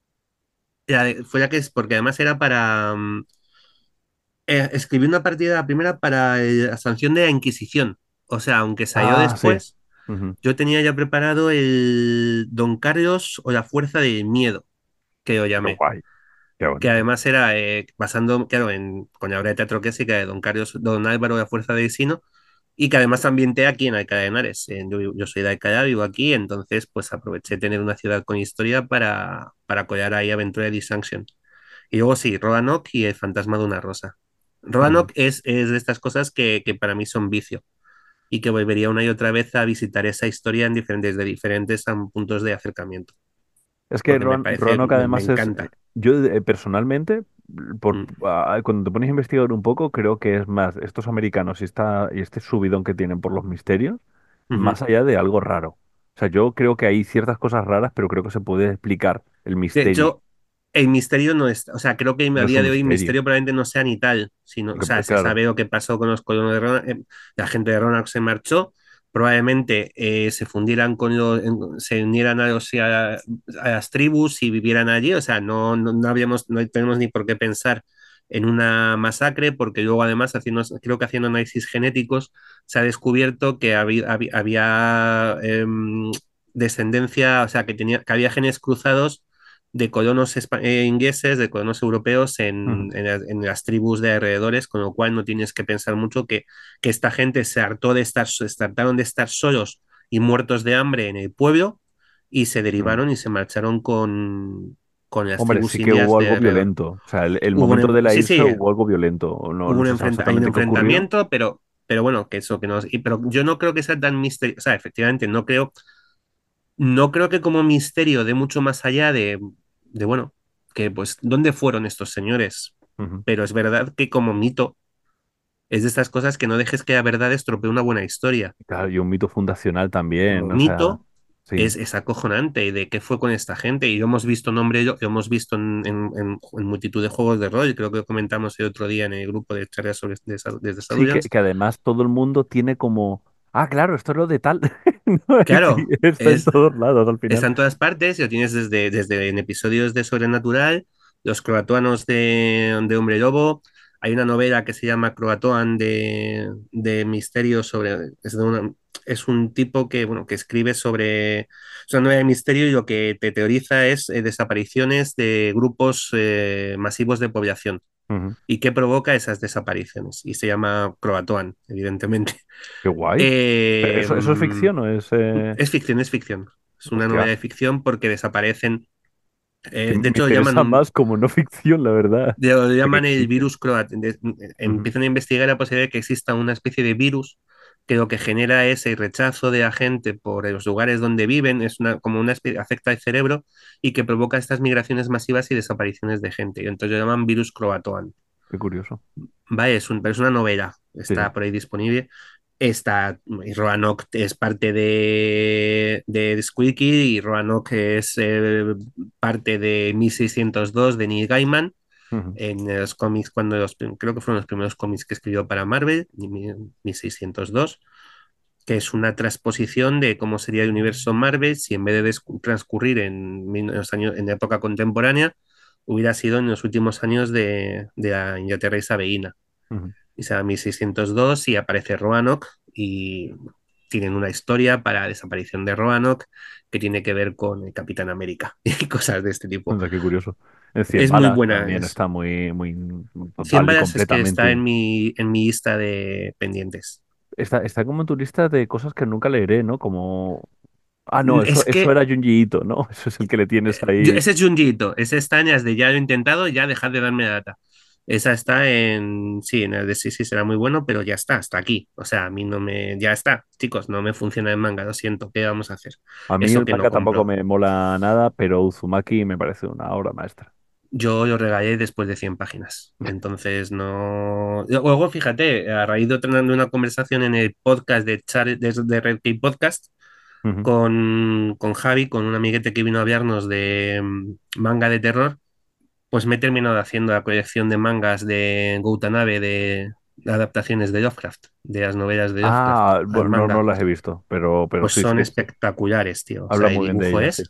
la de- fue la que es, porque además era para. mm, eh, escribí una partida, la primera, para eh, la sanción de la Inquisición. O sea, aunque salió Ah, sí. después, Ujú. yo tenía ya preparado el Don Carlos o la Fuerza del Miedo, que lo Qué llamé. guay. Qué Que bonito. además era eh, basando, claro, en, con la obra de teatro clásica de Don Carlos, Don Álvaro de la Fuerza de Sino, y que además ambienté aquí en Alcalá de Henares. Eh, yo, yo soy de Alcalá, vivo aquí, entonces pues aproveché de tener una ciudad con historia para, para colar ahí Aventura de Disjunction. Y luego sí, Roanoke y El fantasma de una rosa. Ujú. Roanoke es, es de estas cosas que, que para mí son vicio y que volvería una y otra vez a visitar esa historia en diferentes, de diferentes am, puntos de acercamiento, Es que porque me Ron- parece, Roanoke me, me además es, eh, encanta. yo eh, personalmente, por, Mm. ah, cuando te pones a investigar un poco, creo que es más estos americanos y, esta, y este subidón que tienen por los misterios, Ujú. más allá de algo raro. O sea, yo creo que hay ciertas cosas raras, pero creo que se puede explicar el De misterio. hecho, el misterio no es, o sea, creo que a No es día un de hoy el misterio. misterio probablemente no sea ni tal, sino, o sea, Porque, se claro, sabe lo que pasó con los colonos de Roanoke, eh, la gente de Roanoke se marchó, probablemente eh, se fundieran con los, en- se unieran a, los, a, a las tribus y vivieran allí, o sea, no, no, no habíamos, no tenemos ni por qué pensar en una masacre, porque luego además, haciendo, creo que haciendo análisis genéticos, se ha descubierto que había, había, había, em, descendencia, o sea, que, tenía, que había genes cruzados de colonos espa- eh, ingleses, de colonos europeos ujú, en, en, en las tribus de alrededores, con lo cual no tienes que pensar mucho que, que esta gente se hartó de estar, se hartaron de estar solos y muertos de hambre en el pueblo y se ujú. derivaron y se marcharon con, con las Hombre, tribus sí que indias hubo de algo alrededor. violento. O sea, el, el Hubo un, momento de en- la sí, irse sí, hubo algo violento. No, hubo no un se sabe enfrenta- hay un exactamente qué ocurrió. enfrentamiento, pero, pero bueno, que eso, que no, y, pero yo no creo que sea tan misterioso, o sea, efectivamente, no creo, no creo que como misterio de mucho más allá de, de, bueno, que pues, ¿dónde fueron estos señores? Ujú. Pero es verdad que como mito, es de estas cosas que no dejes que la verdad estropee una buena historia. Claro, y un mito fundacional también. Como O sea, mito, sí. es, es acojonante de qué fue con esta gente. Y lo hemos visto nombre, lo hemos visto en, en- en- en multitud de juegos de rol. Creo que comentamos el otro día en el grupo de charlas sobre desde desde Sí, que, Shadowlands. que además todo el mundo tiene como. Ah, claro, esto es lo de tal. No, sí, Claro, está en es, todos lados al final. está en todas partes, y lo tienes desde, desde en episodios de Sobrenatural, los croatoanos de, de Hombre Lobo. Hay una novela que se llama Croatoan de, de misterio sobre. Es, de una- es un tipo que, bueno, que escribe sobre. Es una novela de misterio y lo que te teoriza es eh, desapariciones de grupos eh, masivos de población. Ujú. ¿Y qué provoca esas desapariciones? Y se llama Croatoan, evidentemente. Qué guay. Pero Eh, ¿eso, eso es ficción o es...? eh, es ficción, es ficción. Es una Hostia, novela de ficción porque desaparecen. que Eh, de me hecho, lo interesa llaman, más como no ficción, la verdad. de- lo De que llaman el existe. virus croat. de- Ujú, empiezan a investigar la posibilidad de que exista una especie de virus que lo que genera es el rechazo de la gente por los lugares donde viven, es una, como una especie, afecta al cerebro y que provoca estas migraciones masivas y desapariciones de gente. Y entonces lo llaman virus croatoan. qué curioso. Vale, es, un- pero es una novela, Sí, sí. está por ahí disponible. Está, y Roanoke es parte de, de Squeaky, y Roanoke es eh, parte de mil seiscientos dos de Neil Gaiman Ujú, en los cómics, cuando los, creo que fueron los primeros cómics que escribió para Marvel, mil seiscientos dos, que es una transposición de cómo sería el universo Marvel si en vez de transcurrir en, mil- en los años, en la época contemporánea, hubiera sido en los últimos años de, de la Inglaterra isabelina. ujú. Y se llama mil seiscientos dos y aparece Roanoke y tienen una historia para la desaparición de Roanoke que tiene que ver con el Capitán América y cosas de este tipo. Anda, qué curioso. En cien Es muy balas buena. también Es, está muy, muy cien total y balas es que está completamente. en mi, en mi lista de pendientes. Está, está como en tu lista de cosas que nunca leeré, ¿no? Como. Ah, no, eso, Es eso que era Junji Ito, ¿no? Eso es el que le tienes yo- ahí. ese es Junjiito, ese está en las de ya lo he intentado, ya dejad de darme data. Esa está en, sí, en el de sí, sí, será muy bueno, pero ya está, hasta aquí. O sea, a mí no me, ya está, chicos, no me funciona el manga, lo siento, ¿qué vamos a hacer? A mí Eso el que no manga tampoco compro. me mola nada, pero Uzumaki me parece una obra maestra. Yo lo regalé después de cien páginas. Entonces, no. Luego, fíjate, a raíz de otra- de una conversación en el podcast de, Char- de, de Red Key Podcast Ujú. con, con Javi, con un amiguete que vino a hablarnos de mm, manga de terror, pues me he terminado haciendo la colección de mangas de Goutanabe de adaptaciones de Lovecraft, de las novelas de Lovecraft Ah, al bueno, no, no manga. las he visto, pero, pero Pues sí, sí, son sí. espectaculares, tío. O Habla sea, el muy bien de dibujo ellas, sí. es.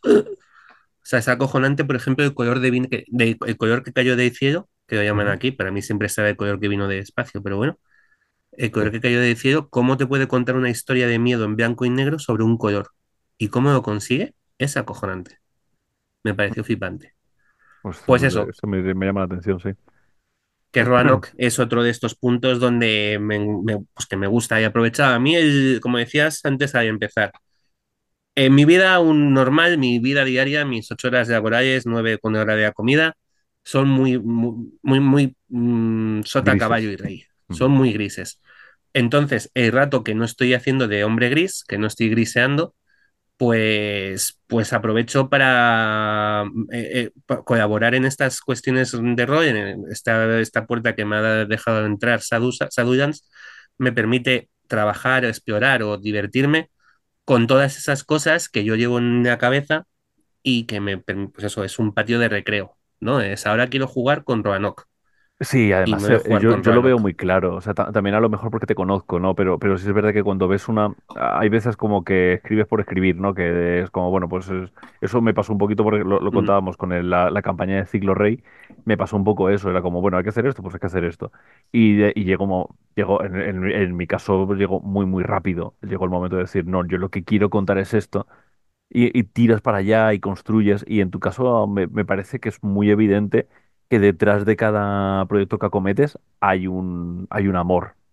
O sea, es acojonante, por ejemplo, el color de, vin- que- de- el color que cayó del cielo, que lo llaman Ujú, aquí, para mí siempre será el color que vino del espacio, pero bueno, el sí. color que cayó del cielo, ¿cómo te puede contar una historia de miedo en blanco y negro sobre un color? ¿Y cómo lo consigue? Es acojonante. Me pareció flipante. Pues eso, Pues me, eso, eso me- me llama la atención, sí. que Roanoke es otro de estos puntos donde me, me- pues que me gusta y aprovechar. A mí, el, como decías antes al empezar, en mi vida un normal, mi vida diaria, mis ocho horas laborales, nueve con hora de la comida, son muy, muy, muy, muy mm, sota, caballo Grises. y rey. Ujú. Son muy grises. Entonces, el rato que no estoy haciendo de hombre gris, que no estoy griseando, pues, pues aprovecho para eh, eh, pa- colaborar en estas cuestiones de rol. En esta, esta puerta que me ha dejado entrar Sadu, Sadujans me permite trabajar, explorar o divertirme con todas esas cosas que yo llevo en la cabeza y que me, perm- pues eso, es un patio de recreo, ¿no? Es ahora quiero jugar con Roanoke Sí, y me además voy a eh, jugar yo, con yo lo veo Roanoke. muy claro, o sea, ta- también a lo mejor porque te conozco, ¿no? Pero, pero sí es verdad que cuando ves una, hay veces como que escribes por escribir, ¿no? Que es como, bueno, pues es- eso me pasó un poquito porque lo, lo Mm, contábamos con el- la, la campaña de Ciclo Rey, me pasó un poco eso, era como, bueno, hay que hacer esto, pues hay que hacer esto. Y, de- y llegó, como- llegó en, en- en mi caso llegó muy, muy rápido, llegó el momento de decir, no, yo lo que quiero contar es esto y, y tiras para allá y construyes. Y en tu caso me, me parece que es muy evidente que detrás de cada proyecto que acometes hay un, hay un amor.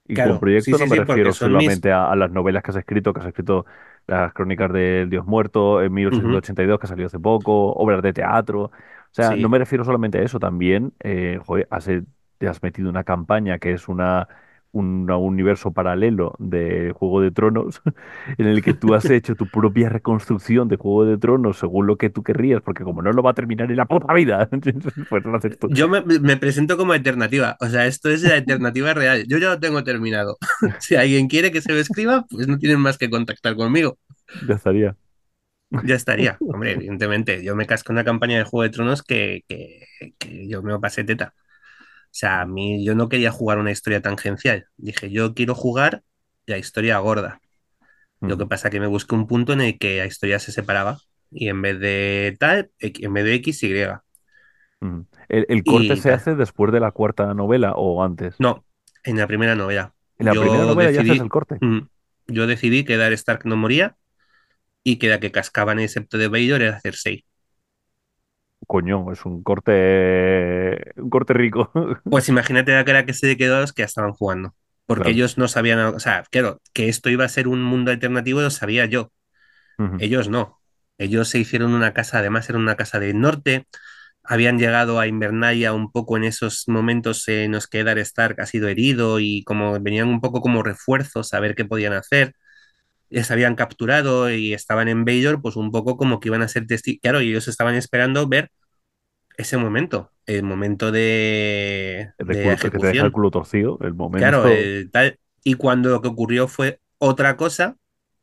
Y con Claro, sí, proyecto no sí, me sí, porque refiero son mis... solamente a, a las novelas que has escrito, que has escrito las Crónicas del Dios Muerto en Ujú, mil ochocientos ochenta y dos, que ha salido hace poco, obras de teatro. O sea, no sí. me refiero solamente a eso, también, eh, joder, has, eh, te has metido una campaña que es una, un universo paralelo de Juego de Tronos, en el que tú has hecho tu propia reconstrucción de Juego de Tronos según lo que tú querrías, porque como no lo va a terminar en la puta vida, pues lo haces tú. Yo me, me presento como alternativa, o sea, esto es la alternativa real. Yo ya lo tengo terminado. Si alguien quiere que se lo escriba, pues no tienen más que contactar conmigo. Ya estaría. Ya estaría. Hombre, evidentemente, yo me casco una campaña de Juego de Tronos que, que, que yo me lo pasé teta. O sea, a mí yo no quería jugar una historia tangencial. Dije, yo quiero jugar la historia gorda. Lo que Ujú, pasa es que me busqué un punto en el que la historia se separaba y en vez de tal, X- en vez de X, Y. ujú. ¿El, el corte Y se tal. hace después de la cuarta novela o antes? No, en la primera novela. En la primera Yo novela ya haces el decidí, corte. mm, yo decidí que Dark Stark no moría y que la que cascaba en el septo de Baelor era Cersei. Coño, es un corte, un corte rico. Pues imagínate la cara que se le quedó a los que ya estaban jugando. Porque Claro. ellos no sabían, o sea, claro, que esto iba a ser un mundo alternativo lo sabía yo. Ujú, Ellos no. Ellos se hicieron una casa, además era una casa del norte. Habían llegado a Invernalia un poco en esos momentos en los que Eddard Stark ha sido herido y como venían un poco como refuerzos a ver qué podían hacer. Les habían capturado y estaban en Baylor, pues un poco como que iban a ser testigos. Claro, y ellos estaban esperando ver ese momento, el momento de, de de la culo- que te deja el ejecución. culo torcido, el Claro, momento. el tal. Y cuando lo que ocurrió fue otra cosa,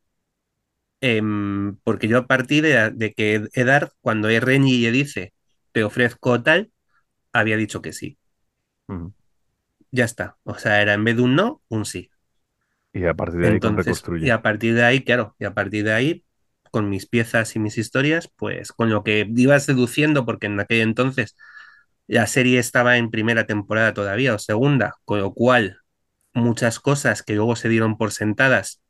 em, porque yo a partir de, de que Eddard, cuando es Renly y le dice, te ofrezco tal, había dicho que sí. Ujú. Ya está. O sea, era en vez de un no, un sí. Y a partir de ahí con Entonces, y reconstruye. a partir de ahí, claro, y a partir de ahí, con mis piezas y mis historias, pues con lo que ibas deduciendo, porque en aquel entonces la serie estaba en primera temporada todavía o segunda, con lo cual muchas cosas que luego se dieron por sentadas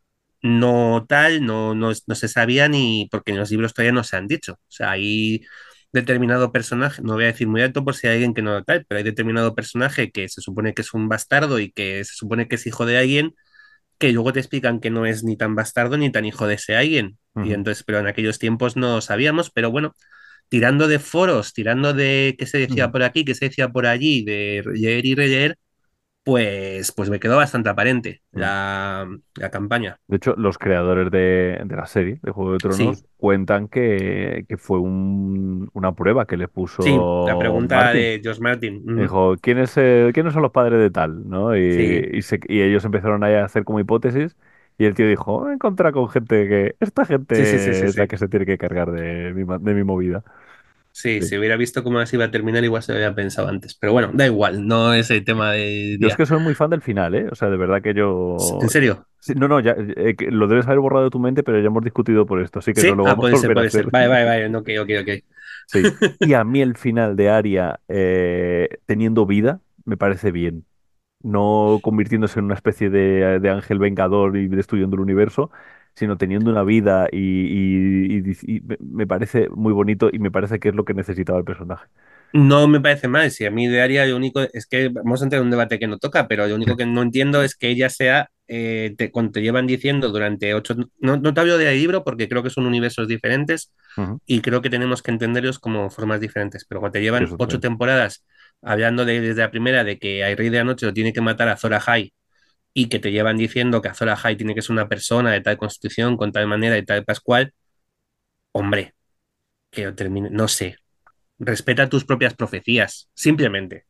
no tal, no, no, no se sabían y porque en los libros todavía no se han dicho. O sea, hay determinado personaje, no voy a decir muy alto por si hay alguien que no lo tal, pero hay determinado personaje que se supone que es un bastardo y que se supone que es hijo de alguien que luego te explican que no es ni tan bastardo ni tan hijo de ese alguien. Y Ujú, entonces, pero en aquellos tiempos no sabíamos, pero bueno, tirando de foros, tirando de qué se decía ujú, por aquí, qué se decía por allí, de leer y releer, pues, pues me quedó bastante aparente ujú. la, la campaña. De hecho, los creadores de, de la serie de Juego de Sí, Tronos cuentan que, que fue un- una prueba que le sí, la puso pregunta Martin. de George Martin. Ujú. Dijo, ¿quién es, eh, ¿quiénes son los padres de tal? ¿No? Y, Sí, y, se- y ellos empezaron ahí a hacer como hipótesis y el tío dijo, "Me he encontrado con gente que, esta sí, sí, sí, sí, gente es la sí. que se tiene que cargar de mi, ma- de mi movida. Sí, Sí. si hubiera visto cómo así iba a terminar, igual se lo había pensado antes. Pero bueno, da igual, no es el tema del Yo es día. que soy muy fan del final, ¿eh? O sea, de verdad que yo... ¿En serio? Sí, no, no, ya, eh, que lo debes haber borrado de tu mente, pero ya hemos discutido por esto, así que no Sí, lo ah, vamos a puede ser, volver a puede hacer. ser. Vale, vale, vale, ok, ok, Sí. ok. Y a mí el final de Aria eh, teniendo vida me parece bien. No convirtiéndose en una especie de, de ángel vengador y destruyendo el universo, sino teniendo una vida y, y- y dic- y me me parece muy bonito y me parece que es lo que necesitaba el personaje. No me parece mal, si a mí de Aria lo único es que vamos a entrar en un debate que no toca, pero lo único que no entiendo es que ella sea, eh, te, cuando te llevan diciendo durante ocho, no, no te hablo de libro porque creo que son universos diferentes Ujú. y creo que tenemos que entenderlos como formas diferentes, pero cuando te Sí, llevan eso ocho también. temporadas hablando de, desde la primera de que a Rey de la Noche lo tiene que matar a Azor Ahai y que te llevan diciendo que Azor Ahai tiene que ser una persona de tal constitución, con tal manera y tal pascual, hombre, que lo termine, no sé, respeta tus propias profecías, simplemente.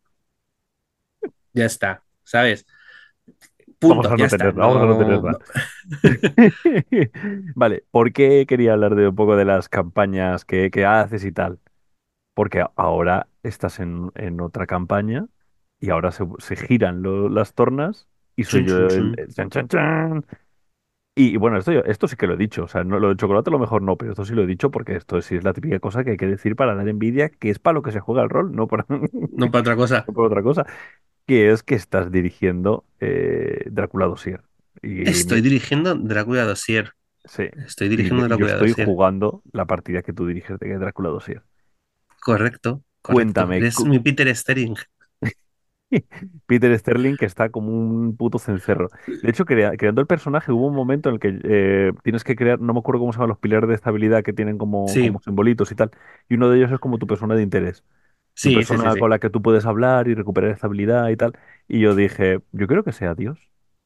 Ya está, ¿sabes? Vamos Punto, a ya no está. tenerla, vamos a no No. tenerla. Vale, ¿por qué quería hablar de un poco de las campañas que, que haces y tal? Porque a- ahora estás en, en otra campaña y ahora se, se giran lo- las tornas y soy Chun, chun, yo el, chun. el chan, chan, chan. Y, y bueno, esto, yo- esto sí que lo he dicho, o sea, no, lo de chocolate a lo mejor no, pero esto sí lo he dicho porque esto sí es la típica cosa que hay que decir para dar envidia, que es para lo que se juega el rol, no para, No para otra cosa. no por otra cosa, que es que estás dirigiendo eh, Drácula Dossier. Y Estoy mi- dirigiendo Drácula Dossier. sí, Estoy y, dirigiendo me- y yo Drácula estoy Dossier. jugando la partida que tú diriges de Drácula Dossier. Correcto, correcto. Cuéntame, Eres mi Peter Sterling. Peter Sterling, que está como un puto cencerro. De hecho, crea- creando el personaje hubo un momento en el que eh, tienes que crear, no me acuerdo cómo se llaman los pilares de estabilidad que tienen como, como Sí, simbolitos y tal, y uno de ellos es como tu persona de interés, tu sí, sí, sí, persona sí. con la que tú puedes hablar y recuperar estabilidad y tal. Y yo dije, yo creo que sea Dios.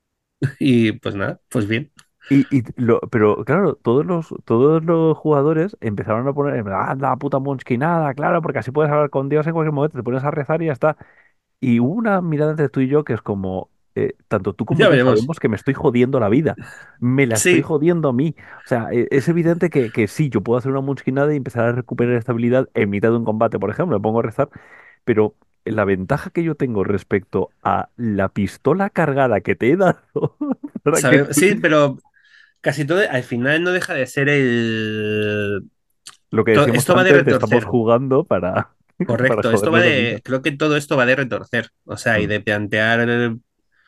Y pues nada, pues bien. Y, y lo, pero claro, todos los, todos los jugadores empezaron a poner, anda, puta nada, claro, porque así puedes hablar con Dios en cualquier momento, te pones a rezar y ya está. Y hubo una mirada entre tú y yo que es como, eh, tanto tú como Ya yo veremos. sabemos que me estoy jodiendo la vida, me la estoy Sí, jodiendo a mí. O sea, e- es evidente que, que sí, yo puedo hacer una nada y empezar a recuperar estabilidad en mitad de un combate, por ejemplo, me pongo a rezar, pero la ventaja que yo tengo respecto a la pistola cargada que te he dado para que sabe- tú sí, pero casi todo al final no deja de ser el... lo que to- decíamos Esto va de antes de estamos retorcer, jugando para, para correcto. Esto va jodernos la vida. de... Creo que todo esto va de retorcer, o sea, y Mm. de plantear,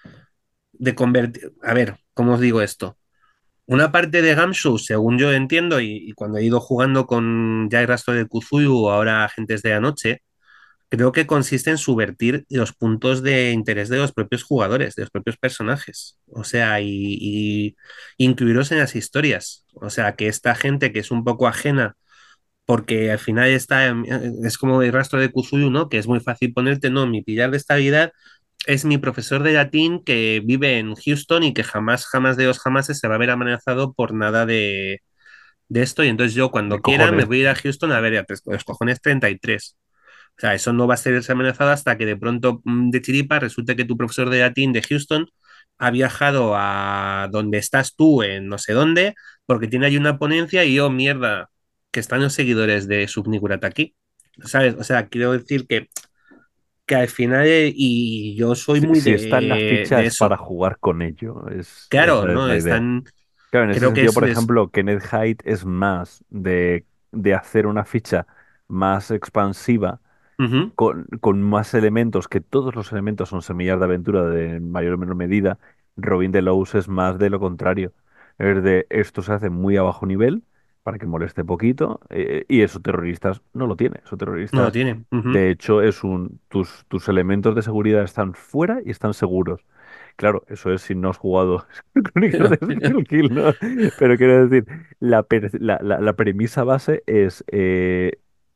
de convertir... A ver, ¿cómo os digo esto? Una parte de Gamshow, según yo entiendo, y, y cuando he ido jugando con ya el rastro de Kuzuyu o ahora Agentes de la Noche, creo que consiste en subvertir los puntos de interés de los propios jugadores, de los propios personajes. O sea, y, y incluirlos en las historias. O sea, que esta gente que es un poco ajena, porque al final está, en- es como el rastro de Kuzuyu, ¿no? Que es muy fácil ponerte, no, mi pilar de estabilidad es mi profesor de latín que vive en Houston y que jamás, jamás de los jamases se va a ver amenazado por nada de, de esto. Y entonces yo De cuando quiera me cojones. voy a ir a Houston a ver a tres- los cojones treinta y tres. O sea, eso no va a ser amenazado hasta que de pronto mm, de chiripa resulte que tu profesor de latín de Houston ha viajado a donde estás tú, en no sé dónde, porque tiene ahí una ponencia y yo, mierda, que están los seguidores de Subnigurat aquí. ¿Sabes? O sea, quiero decir que, que al final, eh, y yo soy Si, muy si está en la de, ficha de es para eso. jugar con ello, es, Claro, esa es ¿no? la idea. Están, Claro, en ese creo que sentido, es, por es ejemplo, Kenneth Hyde es más de, de hacer una ficha más expansiva ujú, con, con más elementos, que todos los elementos son semillas de aventura de mayor o menor medida. Robin Delos es más de lo contrario. Es de esto se hace muy a bajo nivel para que moleste poquito eh, y eso terroristas no lo tiene. Eso no lo terroristas, tiene. Ujú. de hecho, es un tus, tus elementos de seguridad están fuera y están seguros. Claro, eso es si no has jugado Crónicas de Silent Hill, ¿no? Pero quiero decir, la, per- la, la- la premisa base es eh,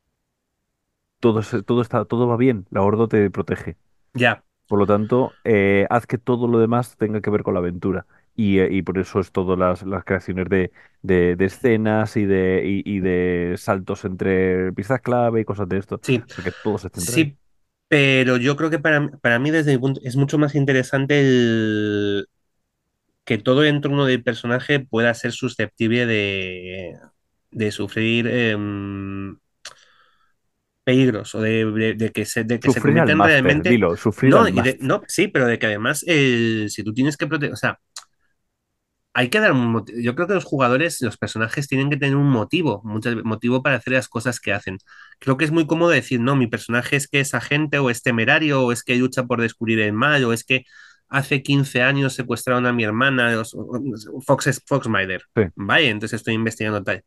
todo, se- todo está, todo va bien, la Ordo te protege. Ya, Por lo tanto, eh, haz que todo lo demás tenga que ver con la aventura. Y, eh, y por eso es todas las, las creaciones de, de, de escenas y de, y, y de saltos entre pistas clave y cosas de esto, sí, porque todo se centra ahí. sí, pero yo creo que para, para mí desde mi punto es mucho más interesante el que todo el entorno del personaje pueda ser susceptible de, de sufrir em, peligros o de, de- de que se, de que se Sufrir al cometan máster, realmente. dilo, sufrir No, al y de, máster. no, sí, pero de que además el, si tú tienes que proteger, o sea, hay que dar un motivo. Yo creo que los jugadores, los personajes tienen que tener un motivo, mucho motivo para hacer las cosas que hacen. Creo que es muy cómodo decir, no, mi personaje es que es agente o es temerario o es que lucha por descubrir el mal o es que hace quince años secuestraron a mi hermana, o- o- Fox es Foxmider. Sí. Vaya, entonces estoy investigando tal.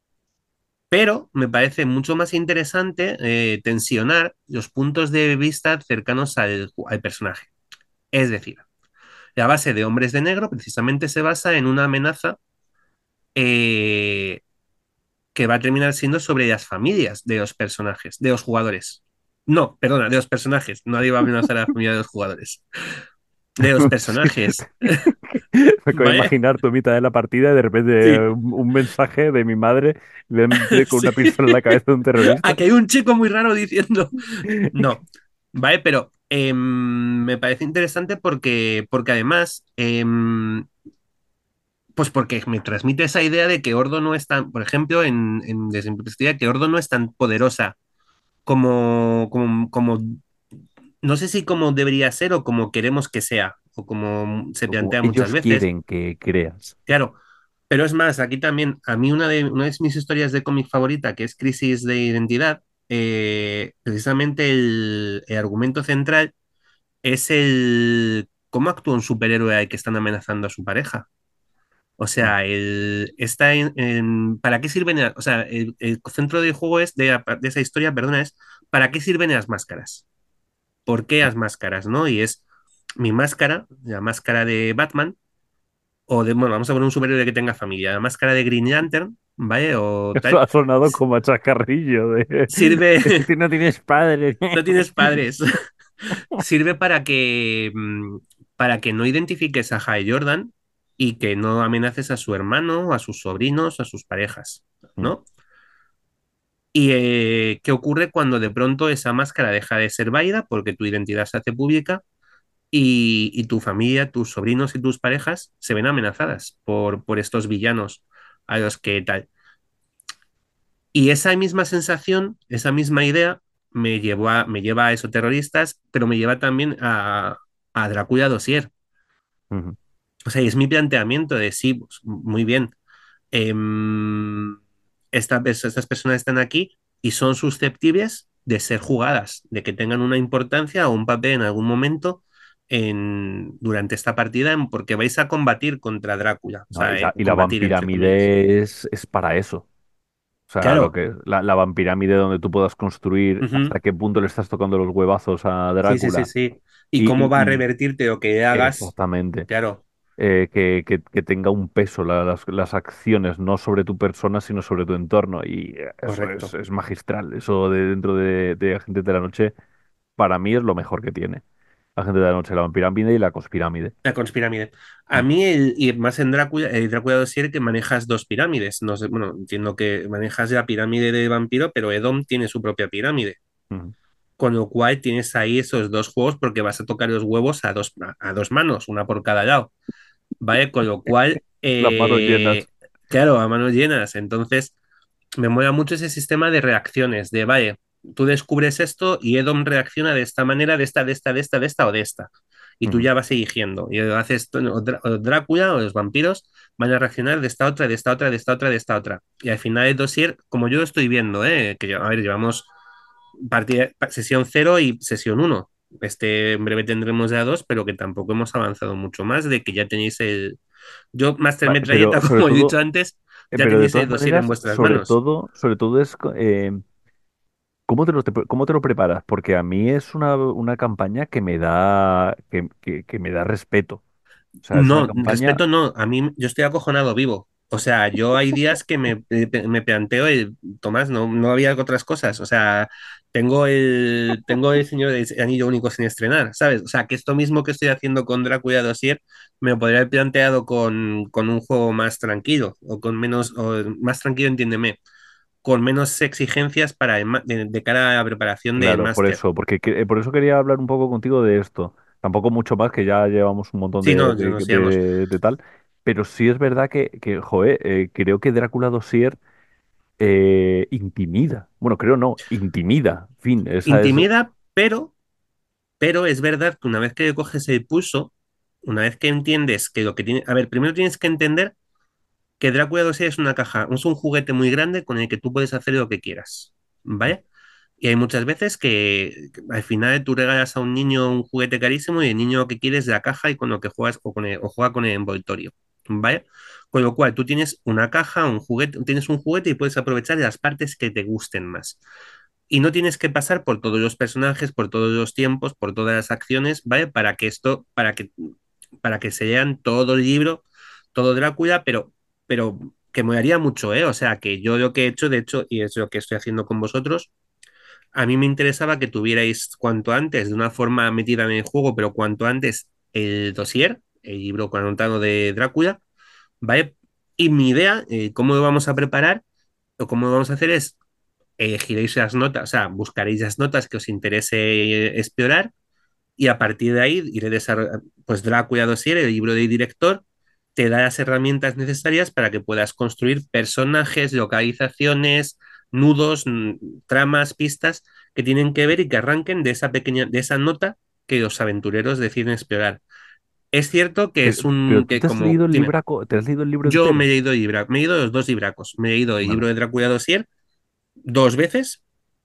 Pero me parece mucho más interesante eh, tensionar los puntos de vista cercanos al, al personaje. Es decir, la base de Hombres de Negro precisamente se basa en una amenaza eh, que va a terminar siendo sobre las familias de los personajes, de los jugadores. No, perdona, de los personajes. Nadie va a amenazar a la familia de los jugadores. De los Sí. personajes, Me acabo de ¿vale? imaginar tu mitad de la partida y de repente Sí, eh, un, un mensaje de mi madre le- con una sí. pistola en la cabeza de un terrorista. Aquí hay un chico muy raro diciendo. No, ¿vale? Pero eh, me parece interesante porque, porque además, eh, pues porque me transmite esa idea de que Ordo no es tan, por ejemplo, en, en desde mi perspectiva, que Ordo no es tan poderosa como, como, como no sé si como debería ser o como queremos que sea, o como se O como plantea muchas ellos veces, quieren que creas. claro. Pero es más, aquí también, a mí una de, una de mis historias de cómic favorita, que es Crisis de Identidad, eh, precisamente el, el argumento central es el cómo actúa un superhéroe al que están amenazando a su pareja. O Mm. sea, el, está en, en- ¿para qué sirven? O sea, el, el centro del juego es, de, de esa historia, perdona, es ¿para qué sirven las máscaras? ¿por qué las máscaras, no? Y es mi máscara, la máscara de Batman, o de, bueno, vamos a poner un superhéroe que tenga familia, la máscara de Green Lantern, ¿vale? O Eso tal, ha sonado s- como a chacarrillo de... sirve, Es que no tienes padre. no tienes padres, sirve para que, mm, para que no identifiques a Hal Jordan y que no amenaces a su hermano, a sus sobrinos, a sus parejas, Mm, ¿no? ¿Y eh, qué ocurre cuando de pronto esa máscara deja de ser válida porque tu identidad se hace pública y, y tu familia, tus sobrinos y tus parejas se ven amenazadas por, por estos villanos a los que tal? Y esa misma sensación, esa misma idea me llevó a, me lleva a esos terroristas, pero me lleva también a, a Drácula Dossier. ujú. O sea, y es mi planteamiento de sí, pues, muy bien. em, esta pers- estas personas están aquí y son susceptibles de ser jugadas, de que tengan una importancia o un papel en algún momento en, durante esta partida, en- porque vais a combatir contra Drácula. O No, y sea, eh, la, y la combatir entre comillas. vampirámide es, es para eso. O sea, lo Claro. que la, la vampirámide donde tú puedas construir Ujú. hasta qué punto le estás tocando los huevazos a Sí, sí, sí, Drácula. sí. ¿Y Y, cómo va a y, y revertirte o que hagas? exactamente. Claro, Eh, que, que- que tenga un peso la- las, las acciones, no sobre tu persona, sino sobre tu entorno. Y eh, eso es, correcto. es magistral. Eso de dentro de, de Agentes de la Noche, para mí es lo mejor que tiene. Agentes de la Noche, la vampirámide y la conspirámide. La conspirámide. A Mm, mí, el- y más en Drácula, el Drácula Dossier, que manejas dos pirámides. No sé, bueno, entiendo que manejas la pirámide de vampiro, pero Edom tiene su propia pirámide. mm. Con lo cual tienes ahí esos dos juegos porque vas a tocar los huevos a dos, a, a dos manos, una por cada lado. ¿Vale? Con lo cual, Las manos eh, llenas. claro, a manos llenas. Entonces, me mola mucho ese sistema de reacciones, de, vale, tú descubres esto y Edom reacciona de esta manera, de esta, de esta, de esta, de esta o de esta. Y tú Mm. ya vas eligiendo. Y haces, o Drá- o Drácula o los vampiros van a reaccionar de esta otra, de esta otra, de esta otra, de esta otra. Y al final el dossier, como yo lo estoy viendo, ¿eh? Que a ver, llevamos partida, sesión cero y sesión uno. Este, en breve tendremos ya dos, pero que tampoco hemos avanzado mucho más, de que ya tenéis el... Yo, Master Va- Metralleta, Pero sobre como he dicho todo, antes, eh, ya pero de tenéis todas el dossier en maneras, vuestras sobre manos. todo, sobre todo es co- eh, ¿cómo te lo, te- cómo te lo preparas? Porque a mí es una, una campaña que me da, que, que- que me da respeto. O sea, es una No, campaña, respeto no, a mí yo estoy acojonado vivo. O sea, yo hay días que me, me planteo el, Tomás, no, no había otras cosas. O sea, tengo el, tengo el Señor del Anillo Único sin estrenar, ¿sabes? O sea, que esto mismo que estoy haciendo con Drácula Dossier me lo podría haber planteado con, con un juego más tranquilo, o con menos, o más tranquilo, entiéndeme, con menos exigencias para el ma- de, de cara a la preparación del claro, por máster. eso, porque que- eh, por eso quería hablar un poco contigo de esto. Tampoco mucho más, que ya llevamos un montón Sí, de, no, de, nos íbamos. de- de tal. Pero sí es verdad que, que joder, eh, creo que Drácula Dossier eh, intimida. Bueno, creo no, intimida. Fin, esa es. Intimida, pero Pero es verdad que una vez que coges el pulso, una vez que entiendes que lo que tiene... A ver, primero tienes que entender que Drácula dos es una caja, es un juguete muy grande con el que tú puedes hacer lo que quieras, ¿vale? Y hay muchas veces que, que al final tú regalas a un niño un juguete carísimo y el niño lo que quiere es la caja y con lo que juegas o, con el- o juega con el envoltorio, ¿vale? Con lo cual tú tienes una caja, un juguete, tienes un juguete y puedes aprovechar las partes que te gusten más. Y no tienes que pasar por todos los personajes, por todos los tiempos, por todas las acciones, ¿vale? Para que esto, para que, para que se lean todo el libro, todo Drácula, pero, pero que me haría mucho, ¿eh? O sea, que yo lo que he hecho, de hecho, y es lo que estoy haciendo con vosotros, a mí me interesaba que tuvierais cuanto antes, de una forma metida en el juego, pero cuanto antes el dossier, el libro anotado de Drácula, ¿vale? Y mi idea, eh, cómo lo vamos a preparar o cómo lo vamos a hacer es elegiréis las notas, o sea, buscaréis las notas que os interese eh, explorar y a partir de ahí iré desarrollando, pues Drácula Dossier, el libro de director, te da las herramientas necesarias para que puedas construir personajes, localizaciones, nudos, mm, tramas, pistas que tienen que ver y que arranquen de esa pequeña, de esa nota que los aventureros deciden explorar. Es cierto que Pero, es pero un, tú que te has como, leído el dime, libraco, ¿te has leído el libro yo me he entero? leído, libra, me he leído los dos libracos, me he leído el Vale. libro de Drácula Dossier dos veces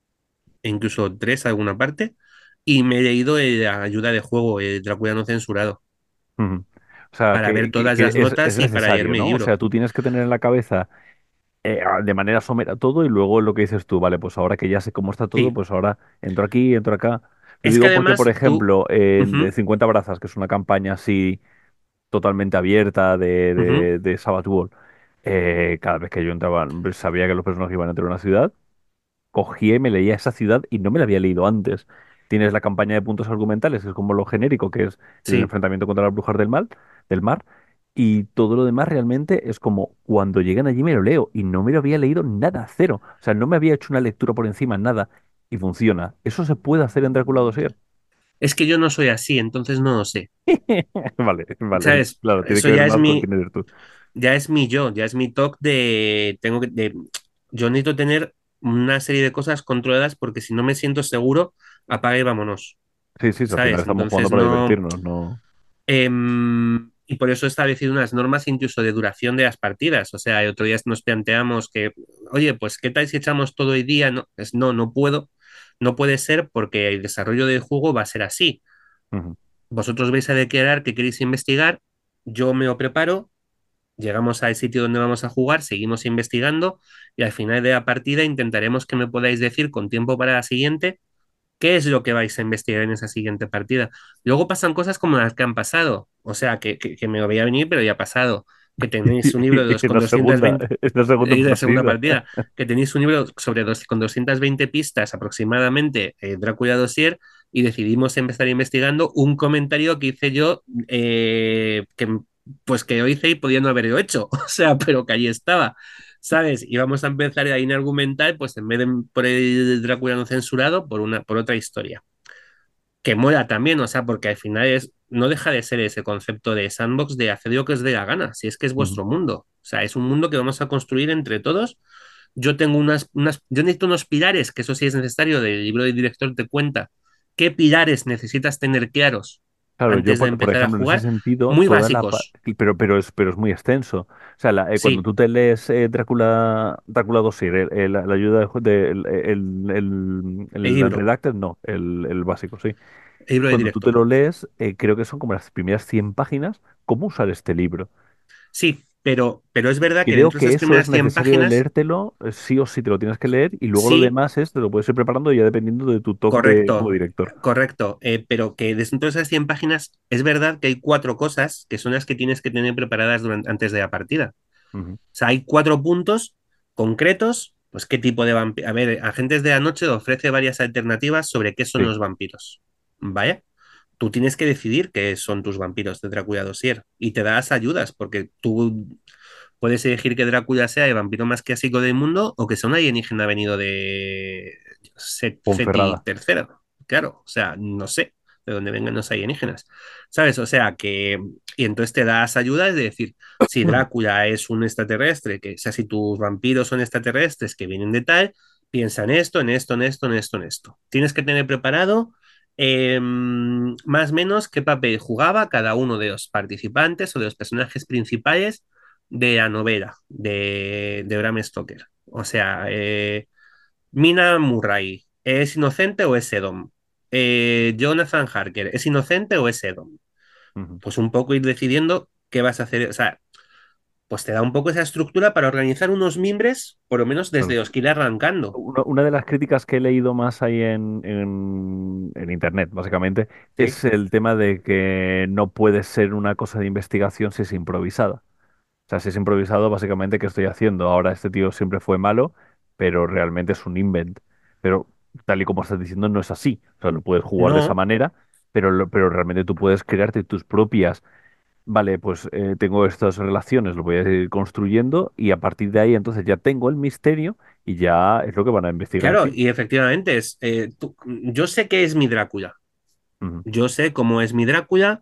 e incluso tres alguna parte, y me he leído eh, la ayuda de juego, el Drácula no censurado, Ujú. O sea, para ver que, que- todas que las es, es notas y para necesario, leerme el ¿no? O libro. sea, tú tienes que tener en la cabeza eh, ah, de manera somera todo y luego lo que dices tú, vale, pues ahora que ya sé cómo está todo, Sí, pues ahora entro aquí, entro acá. Lo Es que digo porque, por además tú... ejemplo, en de Ujú, cincuenta Brazas, que es una campaña así totalmente abierta de, ujú. de, de Savage World, eh, cada vez que yo entraba, sabía que los personajes iban a entrar a una ciudad, cogía y me leía esa ciudad y no me la había leído antes. Tienes la campaña de puntos argumentales, que es como lo genérico, que es el Sí. enfrentamiento contra las brujas del mal, del mar, y todo lo demás realmente es como cuando llegan allí me lo leo y no me lo había leído nada, cero. O sea, no me había hecho una lectura por encima, nada, y funciona. ¿Eso se puede hacer en Drácula Dossier? Es que yo no soy así, entonces no lo sé. Vale, vale, ¿Sabes? claro, tiene Eso que ver ya es más con mi, quién eres tú. ya es mi yo, ya es mi toque de, tengo que, de, yo necesito tener una serie de cosas controladas porque si no me siento seguro, apaga y vámonos, Sí, sí, sí, al final ¿sabes? estamos jugando Entonces para no, divertirnos, no. em, y por eso he establecido unas normas incluso de duración de las partidas. O sea, el otro día nos planteamos que, oye, pues ¿qué tal si echamos todo el día? No, es, no, no puedo, no puede ser porque el desarrollo del juego va a ser así. Ujú. Vosotros vais a declarar que queréis investigar, yo me lo preparo, llegamos al sitio donde vamos a jugar, seguimos investigando y al final de la partida intentaremos que me podáis decir con tiempo para la siguiente qué es lo que vais a investigar en esa siguiente partida. Luego pasan cosas como las que han pasado, o sea, que, que, que me lo veía venir, pero ya ha pasado, que tenéis un libro de dos, En con la segunda, doscientas veinte, en la segunda eh, de segunda partida. partida, que tenéis un libro sobre dos, con doscientas veinte pistas aproximadamente, eh, Drácula Dossier, y decidimos empezar investigando un comentario que hice yo, eh, que pues que yo hice y podía no haberlo hecho, o sea, pero que ahí estaba. ¿Sabes? Y vamos a empezar la línea argumental, pues en vez de por el Drácula no censurado, por una, por otra historia. Que mola también, o sea, porque al final es, no deja de ser ese concepto de sandbox de hacer lo que os dé la gana, si es que es Ujú. vuestro mundo. O sea, es un mundo que vamos a construir entre todos. Yo tengo unas, unas, yo necesito unos pilares, que eso sí es necesario, del libro del director te cuenta qué pilares necesitas tener claros Claro, yo antes de por, por empezar a ejemplo, en ese jugar, sentido, muy toda la pa- básicos. pero, pero es, pero es muy extenso. O sea, la- eh, cuando Sí, tú te lees eh, Drácula, Drácula Dossier, el- el- la ayuda de, ju- de- el, el, el, el el libro, Unredacted, no, el, el básico, sí. el libro del Cuando tú te director. lo lees, eh, creo que son como las primeras cien páginas, ¿cómo usar este libro? Sí, pero, pero es verdad que Creo dentro de que esas eso es primeras cien necesario de páginas, leértelo, eh, sí o sí te lo tienes que leer, y luego lo sí. demás es, te lo puedes ir preparando ya dependiendo de tu toque de, como Correcto, director. correcto, eh, pero que dentro de esas cien páginas es verdad que hay cuatro cosas que son las que tienes que tener preparadas durante, antes de la partida. Ujú. O sea, hay cuatro puntos concretos, pues qué tipo de vampiros. A ver, Agentes de la Noche ofrece varias alternativas sobre qué son Sí, los vampiros. ¿Vale? Tú tienes que decidir qué son tus vampiros de Drácula Dossier y te das ayudas, porque tú puedes elegir que Drácula sea el vampiro más clásico del mundo o que sea un alienígena venido de Set- Seti Ponferrada. tercero. Claro, o sea, no sé de dónde vengan los alienígenas. ¿Sabes? O sea, que... Y entonces te das ayudas de decir, si Drácula es un extraterrestre, que, o sea, si tus vampiros son extraterrestres que vienen de tal, piensa en esto, en esto, en esto, en esto, en esto. Tienes que tener preparado eh, más o menos qué papel jugaba cada uno de los participantes o de los personajes principales de la novela de, de Bram Stoker. O sea, eh, Mina Murray, ¿es inocente o es Edom? Eh, Jonathan Harker, ¿es inocente o es Edom? Ujú. Pues un poco ir decidiendo qué vas a hacer. O sea, pues te da un poco esa estructura para organizar unos mimbres, por lo menos desde Claro. los que ir arrancando. Una, una de las críticas que he leído más ahí en, en, en internet, básicamente, ¿Sí? es el tema de que no puede ser una cosa de investigación si es improvisada. O sea, si es improvisado, básicamente, ¿qué estoy haciendo? Ahora este tío siempre fue malo, pero realmente es un invent. Pero tal y como estás diciendo, no es así. O sea, lo puedes jugar de esa No, manera, pero, lo- pero realmente tú puedes crearte tus propias. Vale, pues eh, tengo estas relaciones, lo voy a ir construyendo y a partir de ahí entonces ya tengo el misterio y ya es lo que van a investigar claro, encima. y efectivamente es. Eh, tú- yo sé qué es mi Drácula. Ujú. Yo sé cómo es mi Drácula.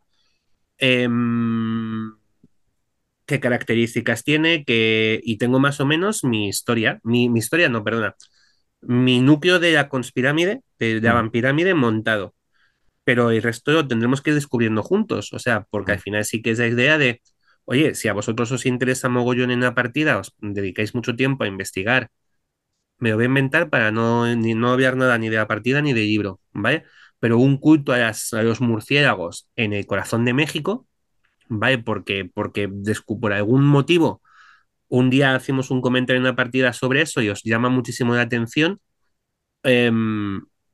em, Qué características tiene, que, y tengo más o menos mi historia, mi, mi historia no, perdona, mi núcleo de la conspirámide, de, de la Ujú. vampirámide montado, pero el resto lo tendremos que ir descubriendo juntos, o sea, porque al Ujú. final sí que es la idea de, oye, si a vosotros os interesa mogollón en una partida, os dedicáis mucho tiempo a investigar, me lo voy a inventar para no, ni, no obviar nada ni de la partida ni del libro, ¿vale? Pero un culto a, las- a los murciélagos en el corazón de México, ¿vale? Porque, porque descu- por algún motivo un día hacemos un comentario en una partida sobre eso y os llama muchísimo la atención, eh,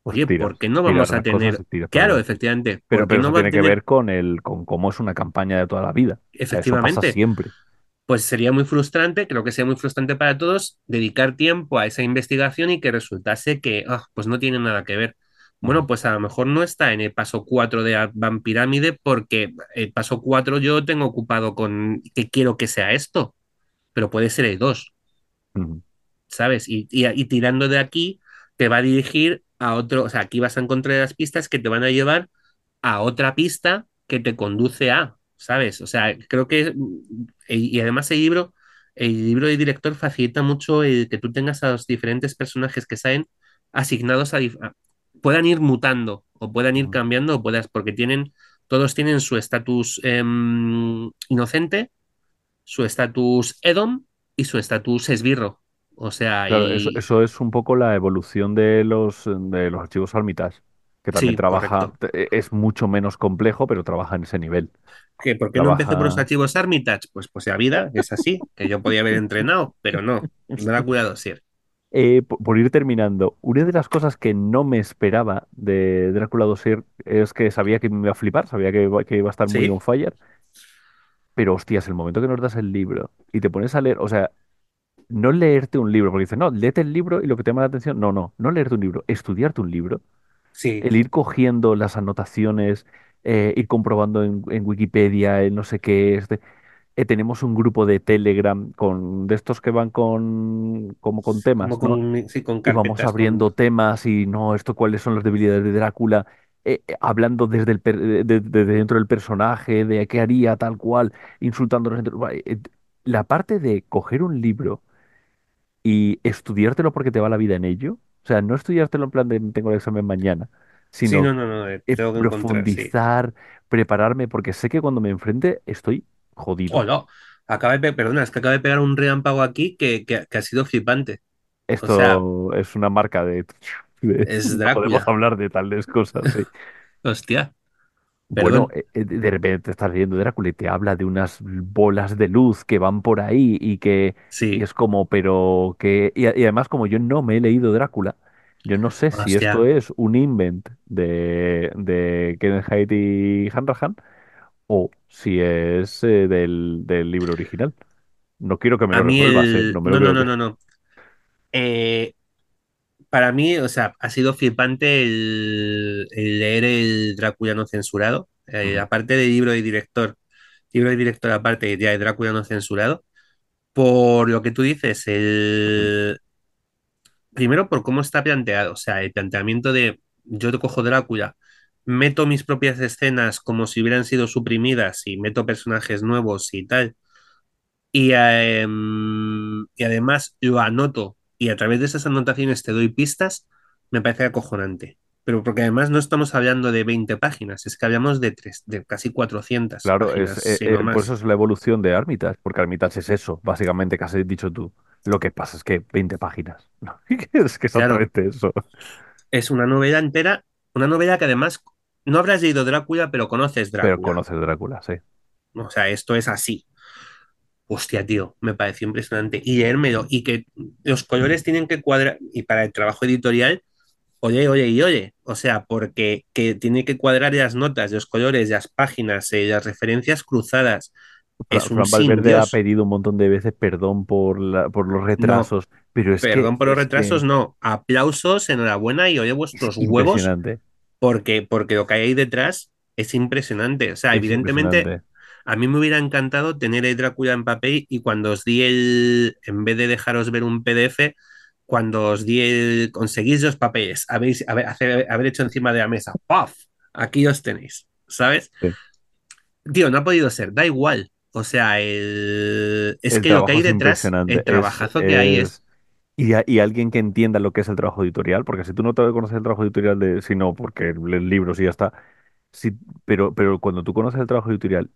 oye, ¿por qué Tiras, no tiras vamos a las cosas tener, y tiras para claro, adelante. efectivamente, ¿por Pero, qué pero no eso va a tiene que tener, ver con el, con cómo es una campaña de toda la vida. O sea, eso pasa efectivamente, siempre. pues sería muy frustrante, creo que sería muy frustrante para todos dedicar tiempo a esa investigación y que resultase que ah, pues no tiene nada que ver. Bueno, Ujú, pues a lo mejor no está en el paso cuatro de Advan Pirámide porque el paso cuatro yo tengo ocupado con que quiero que sea esto, pero puede ser el dos, ujú. ¿sabes? Y, y, y tirando de aquí te va a dirigir a otro, o sea, aquí vas a encontrar las pistas que te van a llevar a otra pista que te conduce a, ¿sabes? O sea, creo que, y, y además el libro, el libro de director facilita mucho el que tú tengas a los diferentes personajes que salen asignados a, dif- a- puedan ir mutando o puedan ir Ujú. cambiando o puedas, porque tienen, todos tienen su estatus em, inocente, su estatus Edom y su estatus esbirro. O sea, Claro, eso, y eso es un poco la evolución de los, de los archivos Hermitage, que también sí, trabaja, correcto. te- es mucho menos complejo, pero trabaja en ese nivel. ¿Que por qué no empecé por los Trabaja. archivos Armitage? Pues, pues la vida es así, que yo podía haber entrenado, pero no. Drácula Dossier. Eh, po- por, ir terminando, una de las cosas que no me esperaba de Drácula Dossier es que sabía que me iba a flipar, sabía que, iba- que iba a estar muy on ¿Sí? fire, pero hostias, el momento que nos das el libro y te pones a leer, o sea, no leerte un libro, porque dices, no, léete el libro y lo que te llama la atención, no, no, no leerte un libro, estudiarte un libro, Sí. el ir cogiendo las anotaciones, eh, ir comprobando en, en Wikipedia, el no sé qué, este, eh, tenemos un grupo de Telegram con de estos que van con como con Como temas, ¿no? con, sí, con Y vamos carpetas, con... abriendo temas y no, esto cuáles son las debilidades de Drácula, eh, eh, hablando desde el per- de- de- desde dentro del personaje, de qué haría tal cual, insultándonos entre... Buah, eh, La parte de coger un libro y estudiártelo porque te va la vida en ello, o sea, no estudiártelo en plan de tengo el examen mañana, Sí, sino no, no, no, eh, eh, tengo que encontrar, sí. profundizar, prepararme, porque sé que cuando me enfrente estoy jodido. Hola, acaba de pe- perdona, es que acaba de pegar un relámpago aquí que, que, que ha sido flipante. O sea, Esto es una marca de... de- es No podemos Drácula. hablar de tales cosas, sí. Hostia, Bueno, perdón. eh, eh, de repente estás leyendo Drácula y te habla de unas bolas de luz que van por ahí y que y Sí, es como, pero que y, a- y además como yo no me he leído Drácula, yo no sé si esto hostia. es un invent de, de Kenneth Haidt y Hanrahan o si es eh, del, del libro original. No quiero que me A lo mí resuelvas, ¿eh? el... No me lo No, no, quiero no, que... no, no. Eh, para mí, o sea, ha sido flipante el, el leer el Drácula no censurado. Eh, Ujú, aparte del libro de director, libro de director aparte ya de Drácula no censurado, por lo que tú dices, ujú. el, primero por cómo está planteado, o sea, el planteamiento de yo te cojo Drácula, meto mis propias escenas como si hubieran sido suprimidas y meto personajes nuevos y tal y, em, y además lo anoto y a través de esas anotaciones te doy pistas, me parece acojonante. Pero porque además no estamos hablando de veinte páginas, es que hablamos de, tres, de casi cuatrocientas Claro, es, páginas, eh, si no eh, por eso más. es la evolución de Armitage, porque Armitage es eso, básicamente, que has dicho tú. Lo que pasa es que veinte páginas. ¿No? Es que Claro, exactamente eso. es una novela entera, una novela que además no habrás leído Drácula, pero conoces Pero Drácula. conoces Drácula, sí. O sea, esto es así. Hostia, tío, me pareció impresionante. Y leérmelo, y que los colores tienen que cuadrar, y para el trabajo editorial, oye, oye y oye, o sea, porque que tiene que cuadrar las notas, los colores, las páginas, eh, las referencias cruzadas, Fra- es un Fran sin Valverde ha Dios. pedido un montón de veces perdón por, la- por los No, retrasos, pero es que perdón por los es retrasos, que no. Aplausos, enhorabuena y oye es vuestros huevos, impresionante. porque, porque lo que hay ahí detrás es impresionante. O sea, Es evidentemente, impresionante. a mí me hubiera encantado tener el Drácula en papel y cuando os di el, en vez de dejaros ver un P D F, cuando os di el, conseguís los papeles, habéis, haber, hacer- haber hecho encima de la mesa, ¡paf! Aquí os tenéis, ¿sabes? Sí. Tío, no ha podido ser, da igual. O sea, el- es El que lo que trabajo hay es detrás, impresionante. el Es, trabajazo que hay es, es... Y, a- y alguien que entienda lo que es el trabajo editorial, porque si tú no te conoces el trabajo editorial de, si no, porque lees libros y ya está. Sí, pero, pero cuando tú conoces el trabajo editorial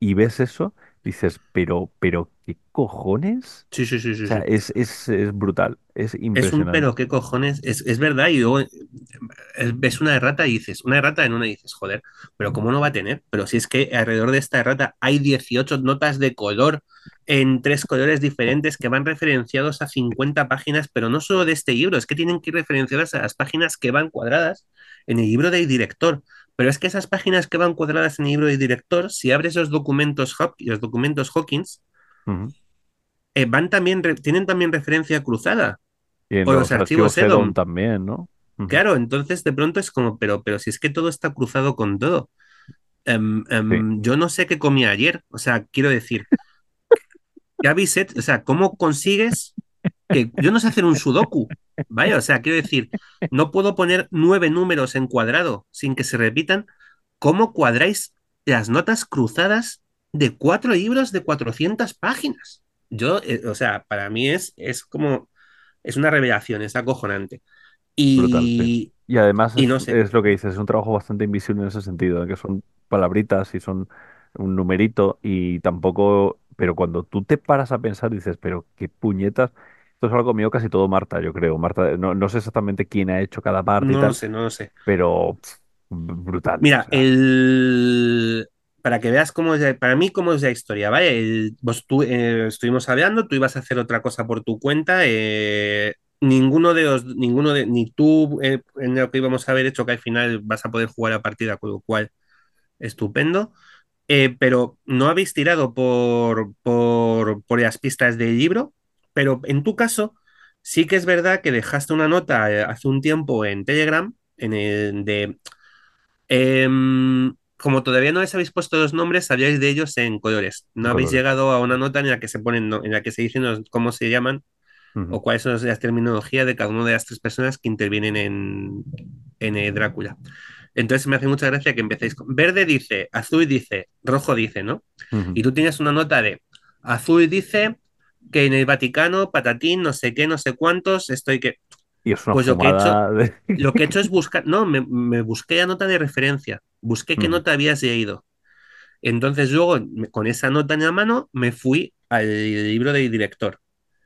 y ves eso, dices, pero, pero, ¿qué cojones? Sí, sí, sí, O sí, sea, sí. es, es, es brutal, es Es un impresionante. pero, ¿qué cojones? Es, es verdad, y luego eh, ves una errata y dices, una errata en una y dices, joder, pero ¿cómo no va a tener? Pero si es que alrededor de esta errata hay dieciocho notas de color en tres colores diferentes que van referenciados a cincuenta páginas, pero no solo de este libro, es que tienen que ir referenciadas a las páginas que van cuadradas en el libro del director. Pero es que esas páginas que van cuadradas en el libro del director, si abres los documentos, Hop- los documentos Hawkins, Ujú. eh, van también, re- tienen también referencia cruzada. Y en O los los archivos archivos SEDON EDOM. también, ¿no? Ujú. Claro, entonces de pronto es como, pero, pero si es que todo está cruzado con todo. Em, Sí, em, yo no sé qué comí ayer. O sea, quiero decir, ¿qué habéis hecho? O sea, ¿cómo consigues que yo no sé hacer un sudoku? Vaya, o sea, quiero decir, no puedo poner nueve números en cuadrado sin que se repitan. ¿Cómo cuadráis las notas cruzadas de cuatro libros de cuatrocientas páginas? Yo, eh, o sea, para mí es, es como, es una revelación, es acojonante. brutal, sí. Y, Y además y es, no sé. es lo que dices, es un trabajo bastante invisible en ese sentido, de que son palabritas y son un numerito y tampoco, pero cuando tú te paras a pensar dices, pero qué puñetas, esto es algo mío casi todo Marta, yo creo. Marta, no, no sé exactamente quién ha hecho cada parte y No lo tal, sé, no lo sé. pero pf, brutal, o Mira, sea, el... para que veas cómo es, la- para mí cómo es la historia, ¿vale? El- vos tú, eh, estuvimos hablando, tú ibas a hacer otra cosa por tu cuenta, eh, ninguno de los, ninguno de, ni tú eh, en lo que íbamos a haber hecho, que al final vas a poder jugar la partida, con lo cual, estupendo. Eh, pero no habéis tirado por, por, por las pistas del libro, pero en tu caso sí que es verdad que dejaste una nota eh, hace un tiempo en Telegram en el de Em, como todavía no les habéis puesto los nombres, sabíais de ellos en colores. No en habéis colores. llegado a una nota en la que se ponen, no- en la que se dicen los- cómo se llaman Ujú, o cuáles son las terminologías de cada una de las tres personas que intervienen en, en eh, Drácula. Entonces me hace mucha gracia que empecéis con... Verde dice, azul dice, rojo dice, ¿no? ujú. Y tú tienes una nota de azul dice que en el Vaticano, patatín, no sé qué, no sé cuántos, estoy que... Y es una Pues lo que he hecho, fumada de... lo que he hecho es buscar, no, me, me busqué la nota de referencia, busqué qué Ujú. nota habías leído. Entonces luego, me- con esa nota en la mano, me fui al libro del director.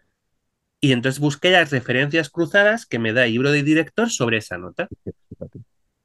Y entonces busqué las referencias cruzadas que me da el libro del director sobre esa nota. Fíjate,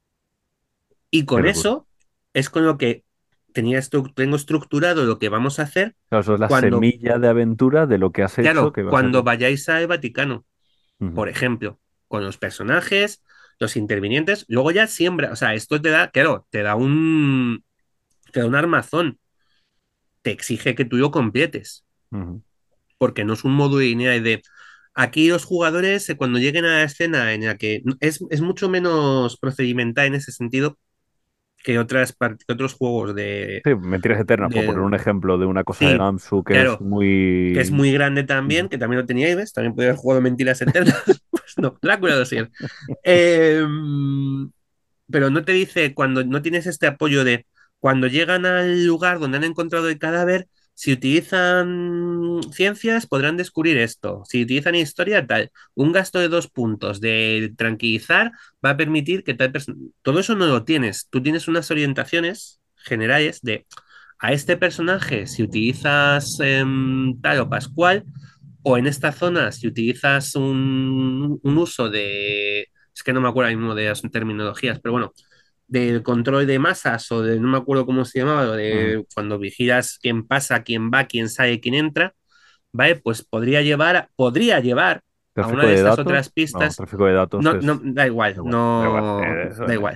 Y qué con locura. eso es con lo que tenía estru- tengo estructurado lo que vamos a hacer Claro, eso es la cuando, semilla de aventura de lo que has hecho claro, que va a cuando ser. vayáis al Vaticano, Ujú. por ejemplo, con los personajes, los intervinientes, luego ya siembra, o sea, esto te da, claro, te da un, te da un armazón, te exige que tú lo completes, Ujú. porque no es un modo lineal de aquí los jugadores eh, cuando lleguen a la escena en la que es, es mucho menos procedimental en ese sentido que otras part- que otros juegos de, Sí, Mentiras Eternas, por poner de un ejemplo de una cosa de sí, Gamsu que es claro, que es muy... muy grande también, Ujú. que también lo teníais, ¿ves? También podía haber jugado Mentiras Eternas, pues no, Drácula lo sigue. Eh, pero no te dice cuando no tienes este apoyo de cuando llegan al lugar donde han encontrado el cadáver, si utilizan ciencias podrán descubrir esto, si utilizan historia tal, un gasto de dos puntos de tranquilizar va a permitir que tal persona, todo eso no lo tienes, tú tienes unas orientaciones generales de a este personaje si utilizas em, tal o pascual o en esta zona si utilizas un, un uso de es que no me acuerdo ahora mismo de las terminologías, pero bueno, del control de masas o de, no me acuerdo cómo se llamaba, o Ujú. de cuando vigilas quién pasa, quién va, quién sale, quién entra, ¿vale? Pues podría llevar, podría llevar a una Tráfico de de estas datos. otras No, pistas, tráfico de datos no, no, es... da igual, Da igual, da igual. no, eh, eso da es. igual.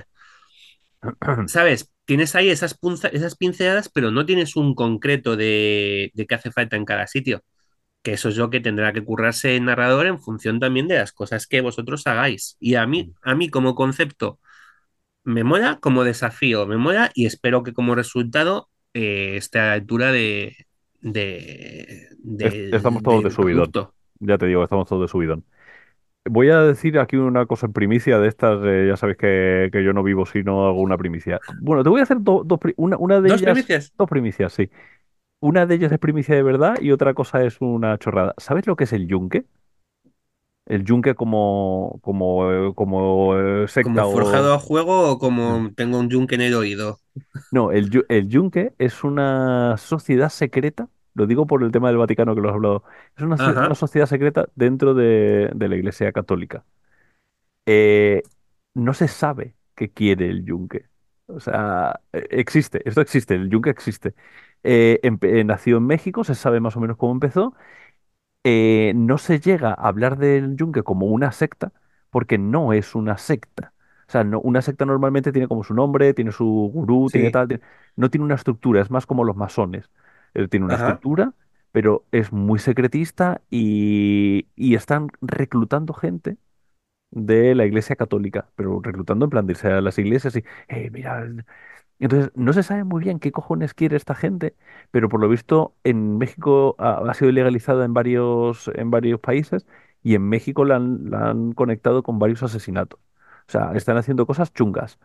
¿Sabes? Tienes ahí esas, punza, esas pinceladas, pero no tienes un concreto de, de qué hace falta en cada sitio. Que eso es lo que tendrá que currarse el narrador en función también de las cosas que vosotros hagáis. Y a mí, a mí como concepto, me mola como desafío, me mola y espero que como resultado eh, esté a la altura de, de- Es- estamos del, todos de del subidón. producto. Ya te digo, estamos todos de subidón. Voy a decir aquí una cosa en primicia de estas, eh, ya sabéis que, que yo no vivo si no hago una primicia. Bueno, te voy a hacer do- dos, pri- una, una de ¿Dos ellas, primicias? dos primicias, sí. Una de ellas es primicia de verdad y otra cosa es una chorrada. ¿Sabes lo que es el yunque? El yunque como, como, eh, como eh, ¿Como secta forjado o... a juego o Mm. como tengo un yunque en el oído? No, el, yu- el Yunque es una sociedad secreta, lo digo por el tema del Vaticano que lo has hablado, es una, se- una Ajá, sociedad secreta dentro de, de la Iglesia Católica. Eh, no se sabe qué quiere el Yunque. O sea, eh, existe, esto existe, el Yunque existe. Eh, empe- eh, nació en México, se sabe más o menos cómo empezó. Eh, no se llega a hablar del yunque como una secta porque no es una secta. O sea, no, una secta normalmente tiene como su nombre, tiene su gurú, tiene sí, tal, tiene- no tiene una estructura, es más como los masones. Eh, tiene una ajá, estructura, pero es muy secretista y, y están reclutando gente de la Iglesia Católica, pero reclutando en plan de irse a las iglesias y, eh, mira, entonces, no se sabe muy bien qué cojones quiere esta gente, pero por lo visto en México ha, ha sido legalizada en varios, en varios países y en México la han, la han conectado con varios asesinatos. O sea, están haciendo cosas chungas.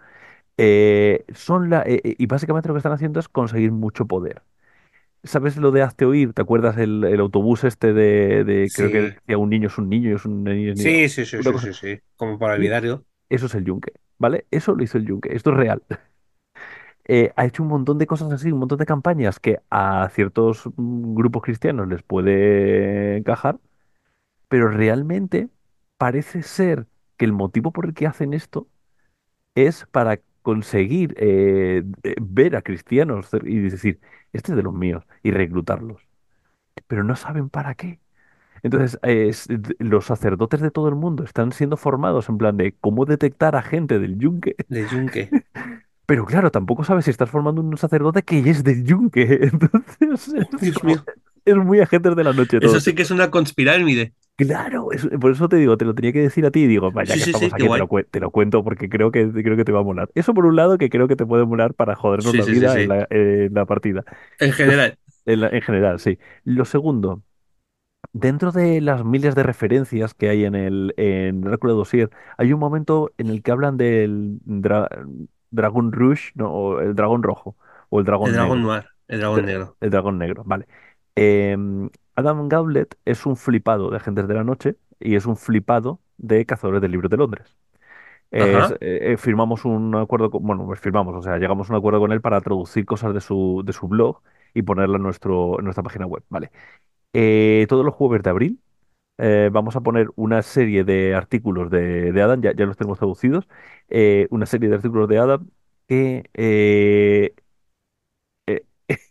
Eh, son la, eh, eh, y básicamente lo que están haciendo es conseguir mucho poder. ¿Sabes lo de hazte oír? ¿Te acuerdas el, el autobús este de, de, creo que sí, decía un niño es un niño y es un niño es niño? sí, sí, sí, Una sí, cosa. sí, sí, como para Y olvidarlo. eso es el Yunque, ¿vale? Eso lo hizo el Yunque. Esto es real. Eh, ha hecho un montón de cosas así, un montón de campañas que a ciertos mm, grupos cristianos les puede encajar, pero realmente parece ser que el motivo por el que hacen esto es para conseguir eh, eh, ver a cristianos cer- y decir, este es de los míos, y reclutarlos, pero no saben para qué. Entonces, eh, es- d- los sacerdotes de todo el mundo están siendo formados en plan de cómo detectar a gente del yunque. De Yunque. Pero claro, tampoco sabes si estás formando un sacerdote que es del yunque. Entonces Oh, es Dios como, mío. es muy agentes de la noche Eso todo sí que esto. es una conspirármide. Claro, es- por eso te digo, te lo tenía que decir a ti y digo, vaya Sí, que sí, estamos sí, qué aquí, te lo, guay. cue- te lo cuento porque creo que, creo que te va a molar. Eso por un lado que creo que te puede molar para jodernos Sí, la sí, sí, vida en sí. la, en la partida. En Los- general, en, la- en general, sí. Lo segundo, dentro de las miles de referencias que hay en el en Drácula Dossier, hay un momento en el que hablan del dra- dragón rouge, no, o el dragón rojo, o el el dragón dragón negro. noir, el dragón Dra- negro. el dragón negro, vale. Em, Adam Gawlet es un flipado de Agentes de la Noche y es un flipado de Cazadores del Libro de Londres. Es- Ajá, eh, eh, firmamos un acuerdo con, bueno, pues firmamos, o sea, llegamos a un acuerdo con él para traducir cosas de su, de su blog y ponerla en nuestro, en nuestra página web, ¿vale? Eh, todos los jueves de abril eh, vamos a poner una serie de artículos de, de Adam, ya, ya los tenemos traducidos, eh, una serie de artículos de Adam que eh, eh,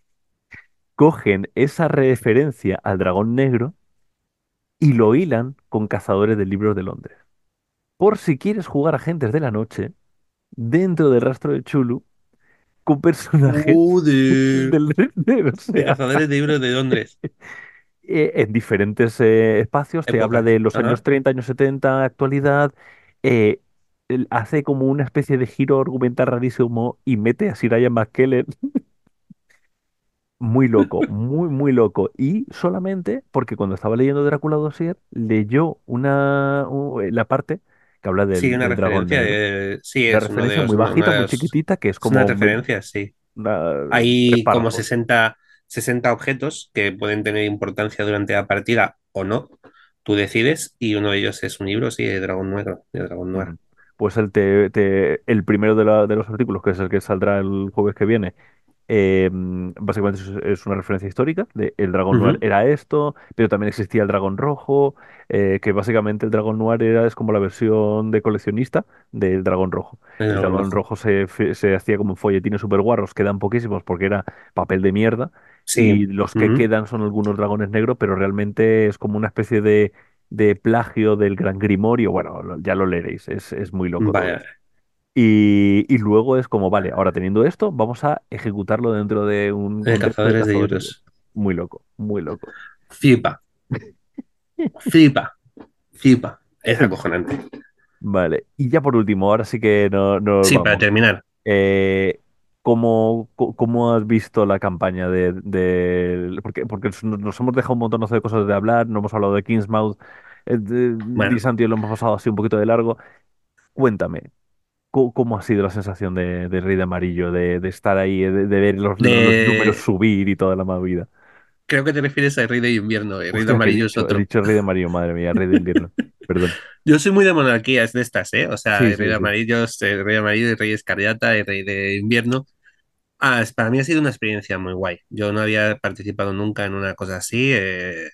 cogen esa referencia al dragón negro y lo hilan con Cazadores del Libro de Londres. Por si quieres jugar Agentes de la Noche dentro del rastro de Chulu con personajes joder. del negro, o De sea, cazadores de libros de Londres. eh, en diferentes eh, espacios, te habla Épocas. de los años Ajá. treinta, años setenta, actualidad, eh, él hace como una especie de giro argumental rarísimo y mete a Sir Ian McKellen muy loco, muy, muy loco. Y solamente porque cuando estaba leyendo Drácula Dossier, leyó una, u- eh, la parte que habla Sí, del, una del dragón referencia negro. de... Sí, Una es uno de referencia los... muy Uno, uno bajita, de muy los... chiquitita, que es Es una como me- referencia, sí. una- tres Hay como párrafos. sesenta sesenta objetos que pueden tener importancia durante la partida o no. Tú decides y uno de ellos es un libro, sí, de Dragón Negro, de Dragón Noir. Ujú. Pues el, te- te- el primero de, la- de los artículos, que es el que saldrá el jueves que viene, eh, básicamente es, es una referencia histórica de el dragón noir Ujú. era esto, pero también existía el dragón rojo, eh, que básicamente el dragón noir era, es como la versión de coleccionista del dragón rojo. El El Dragón dragón Rojo. rojo se, fe- se hacía como en folletines super guarros, quedan poquísimos porque era papel de mierda, Sí. y los que Ujú. quedan son algunos dragones negros, pero realmente es como una especie de, de plagio del Gran Grimorio. Bueno, lo- ya lo leeréis, es, es muy loco todo Vale. esto. Y, y luego es como, vale, ahora teniendo esto, vamos a ejecutarlo dentro de un De contexto de Cazadores de cazadores. Libros. Muy loco, muy loco. Flipa, flipa, flipa. Es acojonante. Vale, y ya por último, ahora sí que no, nos Sí, para vamos. terminar. Eh, ¿cómo, co- cómo has visto la campaña de, de- porque, porque nos nos hemos dejado un montón de cosas de hablar, no hemos hablado de Kingsmouth, eh, de, Bueno, Disantio lo hemos pasado así un poquito de largo. Cuéntame, ¿cómo, cómo ha sido la sensación de, de Rey de Amarillo, de, de estar ahí, de, de ver los, los números de... subir y toda la movida? creo que te refieres a Rey de Invierno. El Rey de Hostia, ¿qué he Amarillo es dicho? He otro. dicho Rey de Amarillo, madre mía, Rey de Invierno. Perdón. Yo soy muy de monarquías de estas, ¿eh? O sea, Sí, el Rey sí, de sí. Amarillo, el Rey de Amarillo, el Rey Escarlata, el Rey de Invierno. Ah, es- para mí ha sido una experiencia muy guay. Yo no había participado nunca en una cosa así eh,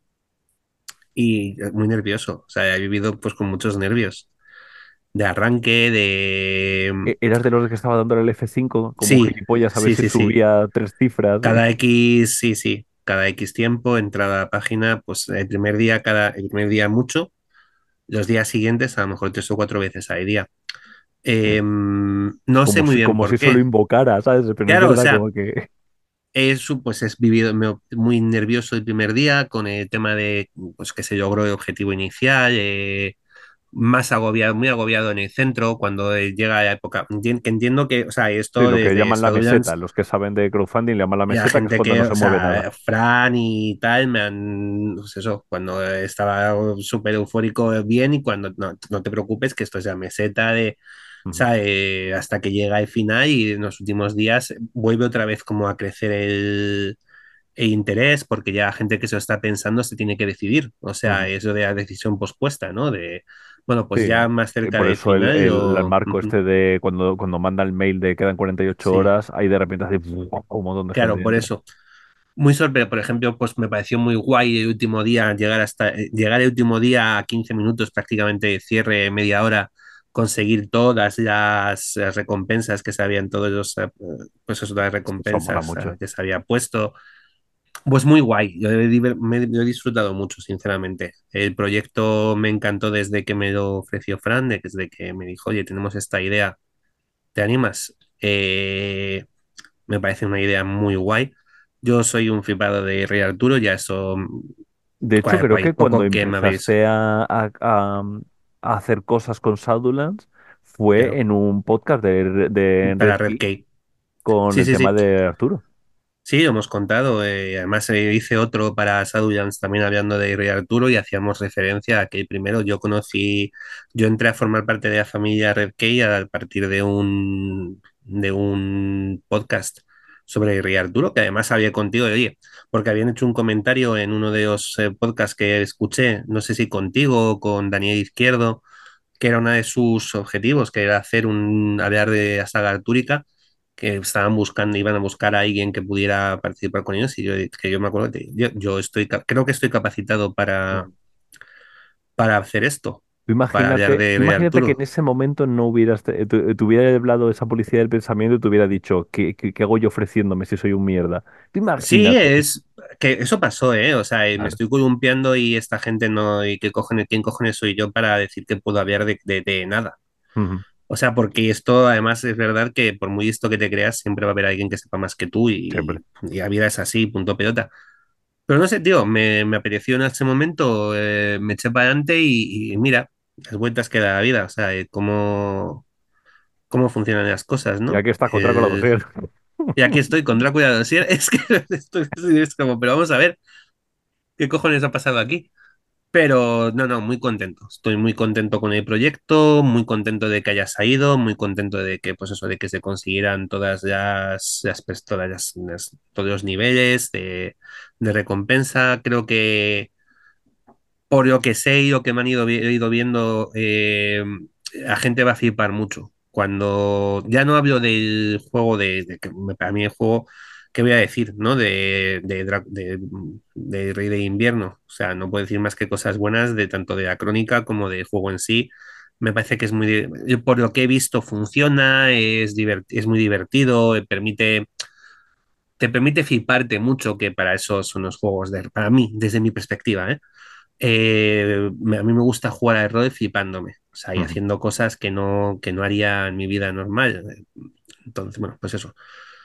y muy nervioso. O sea, he vivido pues con muchos nervios. De arranque, de... E- ¿Eras de los que estaba dando el F cinco como Sí, gilipollas a ver sí, si sí, sí. subía tres cifras? Cada X, sí, sí. Cada X tiempo, entrada a la página, pues el primer día, cada, el primer día mucho, los días siguientes a lo mejor tres o cuatro veces al día. Eh, no sé Como muy si, bien como si por eso lo qué. invocara, ¿sabes? Pero es Claro, o verdad sea, como que... eso pues es vivido me- muy nervioso el primer día con el tema de pues que se logró el objetivo inicial, eh, más agobiado, muy agobiado en el centro cuando eh, llega la época. Entien- Que entiendo que, o sea, Sí, esto lo que desde llaman la meseta. Shadowlands Los que saben de crowdfunding le llaman la y la meseta, que es gente cuando no que, se o mueve nada. sea, Fran y tal, me han, pues eso, cuando estaba súper eufórico bien y cuando no, no te preocupes que esto es la meseta de, o Ujú. sea, eh, hasta que llega el final y en los últimos días vuelve otra vez como a crecer el, el interés porque ya la gente que se lo está pensando se tiene que decidir, o sea, Ujú. eso de la decisión pospuesta, ¿no? De, bueno, pues Sí, ya más eh, cerca por del eso el, final el, el lo... marco Ujú, este de cuando, cuando manda el mail de quedan cuarenta y ocho sí, horas, ahí de repente hace un montón de gente claro, por entra. eso. Muy sorprendente, por ejemplo, pues me pareció muy guay el último día, llegar hasta, eh, llegar el último día a quince minutos prácticamente de cierre, media hora, conseguir todas las, las recompensas que se habían, todos los, eh, pues eso, las Eso mola recompensas mucho. eh, que se había puesto. Pues muy guay, yo he, diver- me- lo he disfrutado mucho, sinceramente. El proyecto me encantó desde que me lo ofreció Fran, de- desde que me dijo, oye, tenemos esta idea, ¿te animas? Eh, Me parece una idea muy guay. Yo soy un flipado de Rey Arturo, ya eso, De hecho, guay, creo guay, que cuando poco que me habéis, empezaste a, a- a- a hacer cosas con Shadowlands fue claro, en un podcast de, de para Red Red Key Cake. con Sí, el sí, tema sí, de Arturo. sí, lo hemos contado. Eh, además, eh, hice otro para Shadowlands también hablando de Rey Arturo y hacíamos referencia a que primero yo conocí, yo entré a formar parte de la familia Red Cake a partir de un, de un podcast sobre Rey Arturo, que además había contigo, oye, porque habían hecho un comentario en uno de los eh, podcasts que escuché, no sé si contigo o con Daniel Izquierdo, que era uno de sus objetivos, que era hacer un, hablar de la saga artúrica, que estaban buscando, iban a buscar a alguien que pudiera participar con ellos, y yo, que yo me acuerdo, que yo, yo estoy, ca- creo que estoy capacitado para, Ujú. para hacer esto, Tú para hablar imagínate, de, tú de imagínate que en Arturo. ese momento no hubieras, te, tu- te hubiera hablado esa policía del pensamiento y te hubiera dicho, ¿qué, qué, qué hago yo ofreciéndome si soy un mierda? Tú Sí, imagínate. es que eso pasó, ¿eh? O sea, eh, me Claro. estoy columpiando y esta gente no, y qué cojones, quién cojones soy yo para decir que puedo hablar de, de, de nada. Ujú. O sea, porque esto además es verdad que por muy listo que te creas, siempre va a haber alguien que sepa más que tú Siempre. y, y la vida es así, punto pelota. Pero no sé, tío, me, me apeteció en ese momento, eh, me eché para adelante y, y mira, las vueltas que da la vida, o sea, eh, cómo, cómo funcionan las cosas, Y ¿no? aquí está contra con la El- dossier. y aquí estoy con Drácula de Dossier, es que esto es como, pero vamos a ver, ¿qué cojones ha pasado aquí? Pero no, no, muy contento. Estoy muy contento con el proyecto, muy contento de que haya salido, muy contento de que, pues eso, de que se consiguieran todas las, las pues, todas las- las- todos los niveles de, de recompensa. Creo que por lo que sé y lo que me han ido, vi- he ido viendo, eh, la gente va a flipar mucho. Cuando ya no hablo del juego de, de que me- para mí el juego, ¿qué voy a decir? ¿No? De, de, Dra- de- de Rey de Invierno. O sea, no puedo decir más que cosas buenas de tanto de la crónica como del juego en sí. Me parece que es muy, di- por lo que he visto, funciona, es, divert- es muy divertido, eh, permite, te permite fliparte mucho, que para eso son los juegos de, para mí, desde mi perspectiva, ¿eh? Eh, me- a mí me gusta jugar al rol flipándome, o sea, y Ujú. haciendo cosas que no, que no haría en mi vida normal. Entonces, bueno, pues eso.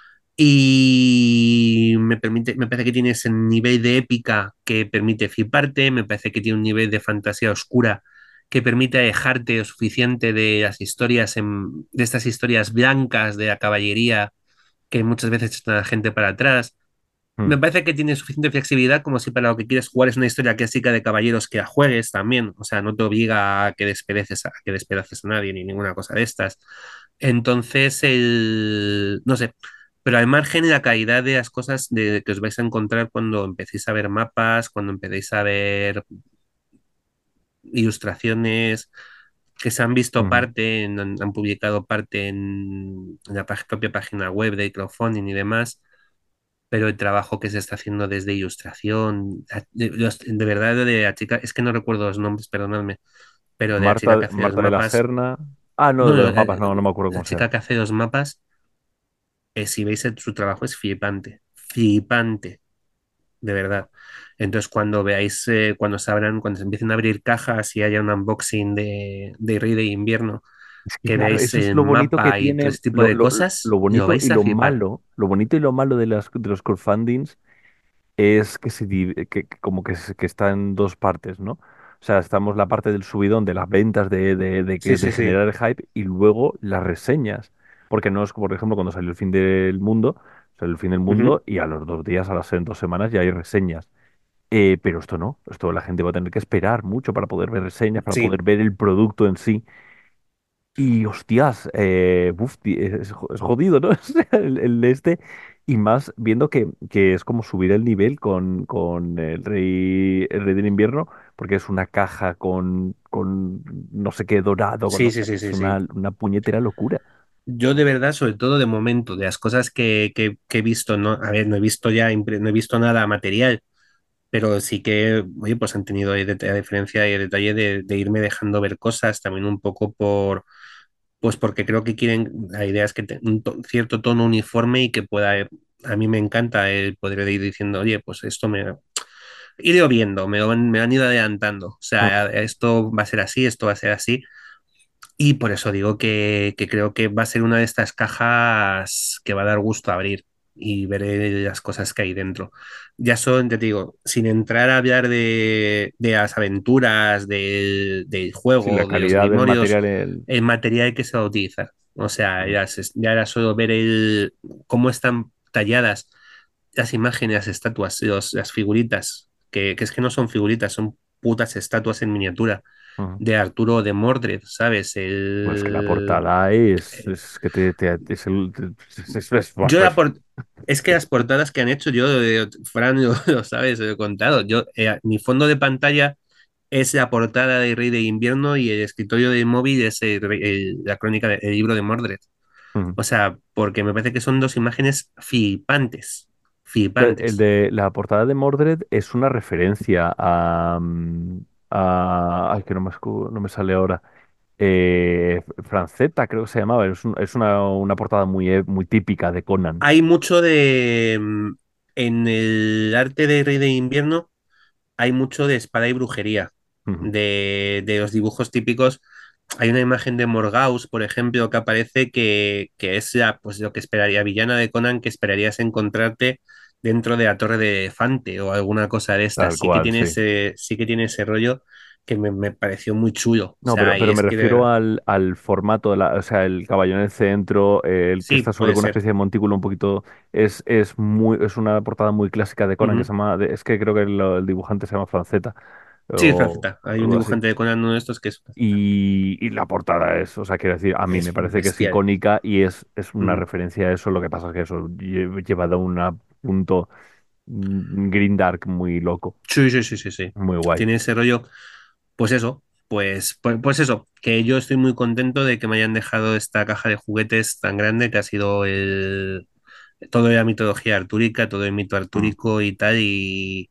Y me permite, me parece que tiene ese nivel de épica que permite fliparte, me parece que tiene un nivel de fantasía oscura que permite alejarte lo suficiente de las historias, en- de estas historias blancas de la caballería que muchas veces echan a la gente para atrás. Me Ujú. parece que tiene suficiente flexibilidad como si para lo que quieres jugar es una historia clásica de caballeros que la juegues también. O sea, no te obliga a que despedeces a, que despedaces a nadie ni ninguna cosa de estas. Entonces, el... no sé. Pero al margen de la calidad de las cosas de, que os vais a encontrar cuando empecéis a ver mapas, cuando empecéis a ver ilustraciones, que se han visto Ujú. parte, en- han, han publicado parte en, en la pag- propia página web de crowdfunding y demás, pero el trabajo que se está haciendo desde ilustración, a- de, los- de verdad de la chica, es que no recuerdo los nombres, perdonadme, pero de la chica que Marta, hace los Marta de la mapas, Serna. Ah, no, no, de no, los la, mapas, no, no me acuerdo la cómo se llama. chica que hace los mapas, eh, si veis el- su trabajo es flipante, flipante, de verdad. Entonces, cuando veáis, eh, cuando se abran, cuando se empiecen a abrir cajas y haya un unboxing de, de Rey de Invierno, Es que que claro, veáis eso es el lo bonito que mapa y todo tiene, ese tipo lo, de lo, cosas, lo lo bonito y vais a lo flipar. malo, lo bonito y lo malo de las de los crowdfundings es que se di- que, que como que, se- que está en dos partes, ¿no? O sea, estamos la parte del subidón de las ventas de, de, de, Sí, que- de sí, sí. generar el hype y luego las reseñas. Porque no es como, por ejemplo, cuando salió el fin del mundo, salió el fin del Ujú. mundo y a los dos días, a las en dos semanas ya hay reseñas. Eh, pero esto no, esto la gente va a tener que esperar mucho para poder ver reseñas, para Sí, poder ver el producto en sí. Y hostias, eh, uf, ti- es, jo- es jodido, ¿no? O sea, el, el de este, y más viendo que, que es como subir el nivel con, con el Rey, el Rey del Invierno, porque es una caja con, con no sé qué dorado, con no sí, sé, sí, sí, es sí, sí. una, una puñetera locura. Yo de verdad, sobre todo de momento, de las cosas que, que- que he visto, no, a ver, no he visto ya, impre- no he visto nada material, pero sí que, oye, pues han tenido ahí det- la diferencia y el detalle de, de irme dejando ver cosas, también un poco por, pues porque creo que quieren, la idea es que tenga un to- cierto tono uniforme y que pueda, eh, a mí me encanta el poder de ir diciendo, oye, pues esto me, ido viendo, me, han- me han ido adelantando, o sea, esto va a ser así, esto va a ser así. Y por eso digo que, que creo que va a ser una de estas cajas que va a dar gusto abrir y veré las cosas que hay dentro. Ya son, ya te digo, sin entrar a hablar de, de las aventuras, del, del Sí, la juego, de los calidad del grimorios, material, el- el material que se va a utilizar. O sea, mm, ya, se- ya era solo ver el, cómo están talladas las imágenes, las estatuas, los- las figuritas, que, que es que no son figuritas, son putas estatuas en miniatura mm. de Arturo de Mordred, ¿sabes? Bueno, es que la El, portada es, eh, es que te, te- es el- es- es- es- buah, yo la pues, por- es que las portadas que han hecho, yo, eh, Fran, lo, lo sabes, lo he contado. Yo, eh, mi fondo de pantalla es la portada de Rey de Invierno y el escritorio de móvil es el rey- el- la crónica, de- el libro de Mordred. mm. O sea, porque me parece que son dos imágenes flipantes, Claro, el flipantes. de la portada de Mordred es una referencia a, mm, a- ay, que no me, escu- no me sale ahora. Eh, Franceta, creo que se llamaba. Es, un- es una, una portada muy, e- muy típica de Conan. Hay mucho de... mm, En el arte de Rey de Invierno hay mucho de espada y brujería, Ujú. de, de los dibujos típicos. Hay una imagen de Morgause, por ejemplo, que aparece que, que es la, pues, lo que esperaría, villana de Conan, que esperarías encontrarte dentro de la Torre de Elefante o alguna cosa de estas. Tal Sí que cual, tiene sí. ese, sí que tiene ese rollo que me, me pareció muy chulo. O No, pero, sea, y pero me es que de refiero verdad, al, al formato, de la, o sea, el caballo en el centro, eh, el que sí, está sobre puede con una ser. especie de montículo un poquito, es, es muy, es una portada muy clásica de Conan que Ujú. se llama, de- es que creo que el, el dibujante se llama Franceta Sí, es o Franceta. Hay un algo así. dibujante de Conan, uno de estos que es Franceta. Y, y la portada es, o sea, quiero decir, a mí Es me parece que es bestial. icónica y es, es una Ujú. referencia a eso. Lo que pasa es que eso lle- llevado a un punto mm, green dark muy loco, Sí, sí, sí, sí, sí. muy guay. Tiene ese rollo. Pues eso, pues, pues, pues eso, que yo estoy muy contento de que me hayan dejado esta caja de juguetes tan grande que ha sido el, todo la mitología artúrica, todo el mito Mm. artúrico y tal, y,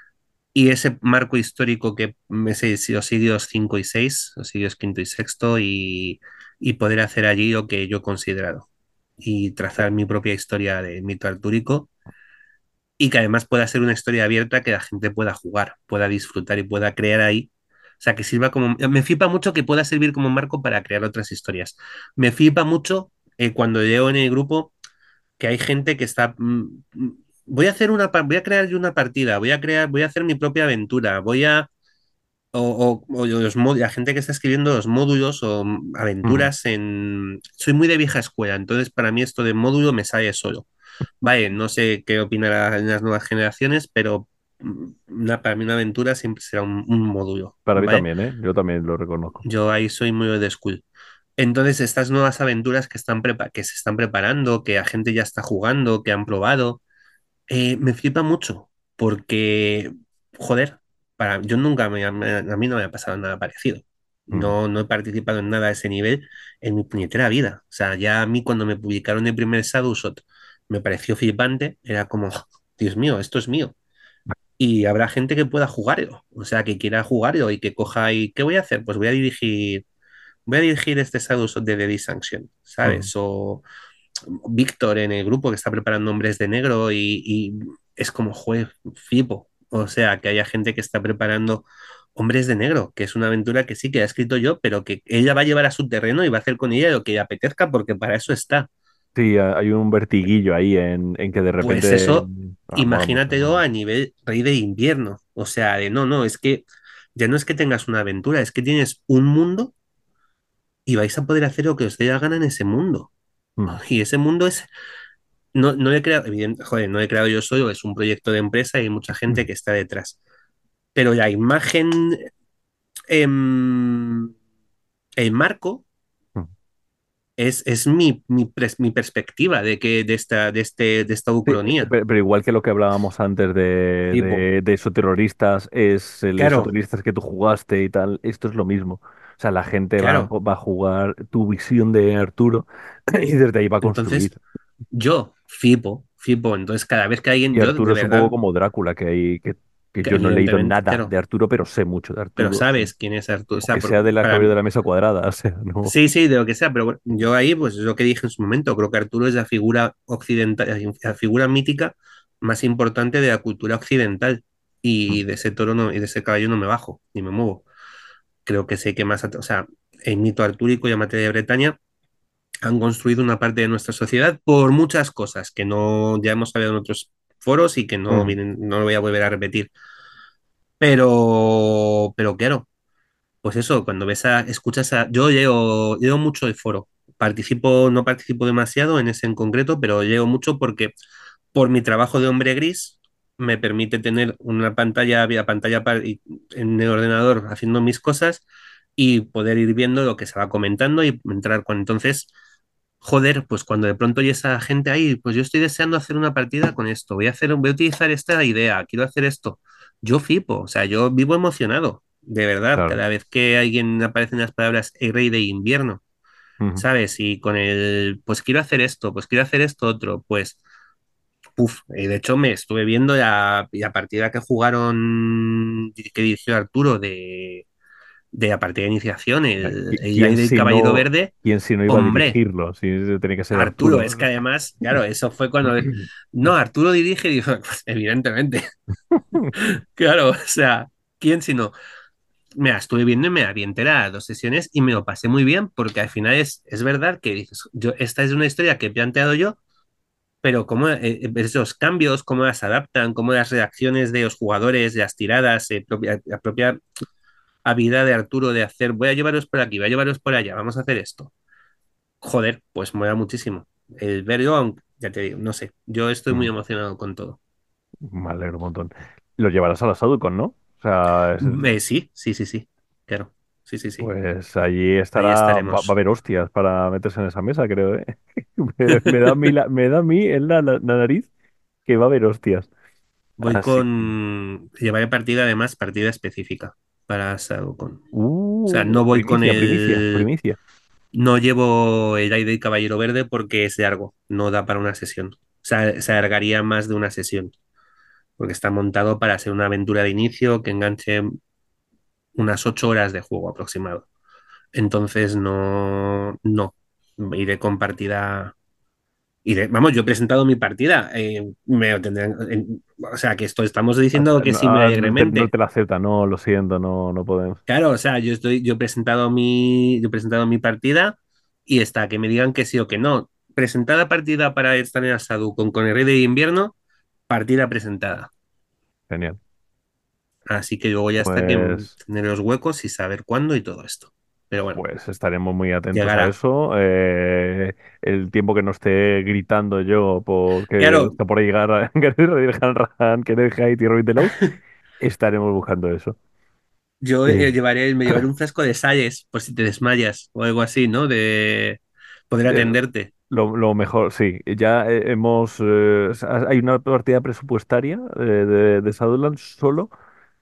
y ese marco histórico que me sé si los siglos cinco y seis los siglos quinto y sexto, y, y poder hacer allí lo que yo he considerado, y trazar mi propia historia de mito artúrico, y que además pueda ser una historia abierta que la gente pueda jugar, pueda disfrutar y pueda crear ahí. O sea, que sirva como... Me flipa mucho que pueda servir como marco para crear otras historias. Me flipa mucho eh, cuando leo en el grupo que hay gente que está... mm, mm, voy a hacer una... pa- Voy a crear yo una partida, voy a crear, voy a hacer mi propia aventura, voy a... O, o- o los mod- la gente que está escribiendo los módulos o mm, Ujú. aventuras en... Soy muy de vieja escuela, entonces para mí esto de módulo me sale solo. Vale, no sé qué opinarán las nuevas generaciones, pero mm, una- para mí una aventura siempre será un, un módulo, Para mí ¿vale? también, ¿eh? Yo también lo reconozco. Yo ahí soy muy de school. Entonces, estas nuevas aventuras que están prepa- que se están preparando, que la gente ya está jugando, que han probado, eh, me flipa mucho, porque, joder, para, yo nunca me, me- a mí no me ha pasado nada parecido. Mm, No, no he participado en nada a ese nivel en mi puñetera vida. O sea, ya a mí cuando me publicaron el primer Shadowshot me pareció flipante, era como, Dios mío, esto es mío. Y habrá gente que pueda jugarlo, o sea, que quiera jugarlo y que coja y ¿qué voy a hacer? Pues voy a dirigir, voy a dirigir este Shadowshot de The Dissanction, mm. ¿sabes? O Víctor en el grupo que está preparando Hombres de Negro y, y es como, joder, flipo. O sea, que haya gente que está preparando Hombres de Negro, que es una aventura que sí que ha escrito yo, pero que ella va a llevar a su terreno y va a hacer con ella lo que le apetezca, porque para eso está. Sí, ha- hay un vertiguillo ahí en, en que de Pues repente eso, ah, mola mucho, mola imagínatelo a mucho. nivel Rey de Invierno. O sea, de no, no, es que ya no es que tengas una aventura, es que tienes un mundo y vais a poder hacer lo que os dé la gana en ese mundo. Mm, Y ese mundo es no, no he creado, evidente, joder, no he creado yo solo, es un proyecto de empresa y hay mucha gente mm, que está detrás. Pero la imagen, em, el marco, mm. es, es mi, mi, pres- mi perspectiva de que de esta, de este, de esta Sí, eh, ucronía. pe- pero, igual que lo que hablábamos antes de, Tipo, de, de esos terroristas, es el esos claro, terroristas que tú jugaste y tal, esto es lo mismo. O sea, la gente va, a claro. co- va a jugar tu visión de Arturo y desde ahí va a Entonces, construir. yo flipo, flipo. Entonces, cada vez que alguien, Y yo Arturo de es un poco verdad, como Drácula, que, hay, que, que que yo no he leído evidentemente, nada de claro, Arturo, pero sé mucho de pero Arturo, sabes quién es Arturo. O sea, aunque por- sea de la para, cabeza de la mesa cuadrada, o sea, no. sí, sí, de lo que sea, pero bueno, yo ahí, pues es lo que dije en su momento, creo que Arturo es la figura occidental, la figura mítica más importante de la cultura occidental. Mm, Y de ese toro no, y de ese caballo no me bajo, ni me muevo. Creo que sé que más, at- o sea, el mito artúrico y la materia de Bretaña han construido una parte de nuestra sociedad por muchas cosas que no ya hemos hablado en otros foros y que no mm, vienen, no lo voy a volver a repetir. Pero, pero claro, pues eso, cuando ves a, escuchas a, yo leo, leo mucho el foro. Participo, no participo demasiado en ese en concreto, pero leo mucho porque por mi trabajo de hombre gris me permite tener una pantalla, vía pantalla par- y- en el ordenador haciendo mis cosas y poder ir viendo lo que se va comentando y entrar con entonces, joder, pues cuando de pronto hay esa gente ahí, pues yo estoy deseando hacer una partida con esto, voy a hacer, voy a utilizar esta idea, quiero hacer esto. Yo flipo, o sea, yo vivo emocionado, de verdad, claro. cada vez que alguien aparece en las palabras el rey de invierno, Ujú. ¿sabes? Y con el, pues quiero hacer esto, pues quiero hacer esto otro, pues, puf, y de hecho me estuve viendo la, la partida que jugaron, que dirigió Arturo de, de la partida de iniciación, Eh, el, qui- el ¿Quién rey del si Caballero no, Verde, quién si no iba a hombre. dirigirlo? Si tenía que ser Arturo, es que Arturo. además, claro, eso fue cuando, no, Arturo dirige y dijo, pues, evidentemente, claro, o sea, ¿quién si no? Me la estuve viendo y me la vi entera dos sesiones y me lo pasé muy bien porque al final es, es verdad que dices, yo, esta es una historia que he planteado yo, pero cómo eh, eh, esos cambios, cómo las adaptan, cómo las reacciones de los jugadores, de las tiradas, eh, propia- la propia habilidad de Arturo de hacer, voy a llevaros por aquí, voy a llevaros por allá, vamos a hacer esto. Joder, pues me da muchísimo. El verlo, aunque- ya te digo, no sé, yo estoy muy Mm, emocionado con todo. Me alegro un montón. Lo llevarás a la Saducon, ¿no? O sea, es- Eh, sí, sí, sí, sí, claro, sí, sí, sí, pues allí ahí estará, va, va a estaremos. haber hostias para meterse en esa mesa, creo, ¿eh? Me, me da a mí, la- me da a mí en la, la- la nariz que va a haber hostias. Voy Así. con, llevaré partida además, partida específica para Shadowcon. O sea, Uh, no voy con primicia, primicia, el, primicia. no llevo el Aire y Caballero Verde porque es largo, no da para una sesión. O sea, se alargaría más de una sesión, porque está montado para ser una aventura de inicio que enganche unas ocho horas de juego aproximado. Entonces no, no, iré con partida. Iré, vamos, yo he presentado mi partida. Eh, me lo tendrán- en- o sea, que esto estamos O diciendo sea, que no, sí muy ah, no te, no alegremente. te la acepta, no, lo siento, no, no podemos. Claro, o sea, yo estoy, yo he presentado mi, yo he presentado mi partida y está, que me digan que sí o que no. Presentada partida para estar en Asadu con, con el Rey de Invierno, partida presentada. Genial. Así que luego ya está que Pues. tener los huecos y saber cuándo y todo esto. Pero bueno, Pues estaremos muy atentos a llegará. eso. Eh, el tiempo que no esté gritando yo porque Claro, está por ahí llegar Gary Hanrahan, Kenneth Haidt y Robin Delos, estaremos buscando eso. yo Eh, eh, llevaré, me llevaré un frasco de Salles por si te desmayas o algo así, ¿no? De poder eh, atenderte. lo, lo mejor, sí. Ya eh, hemos. Eh, hay una partida presupuestaria eh, de, de Shadowlands solo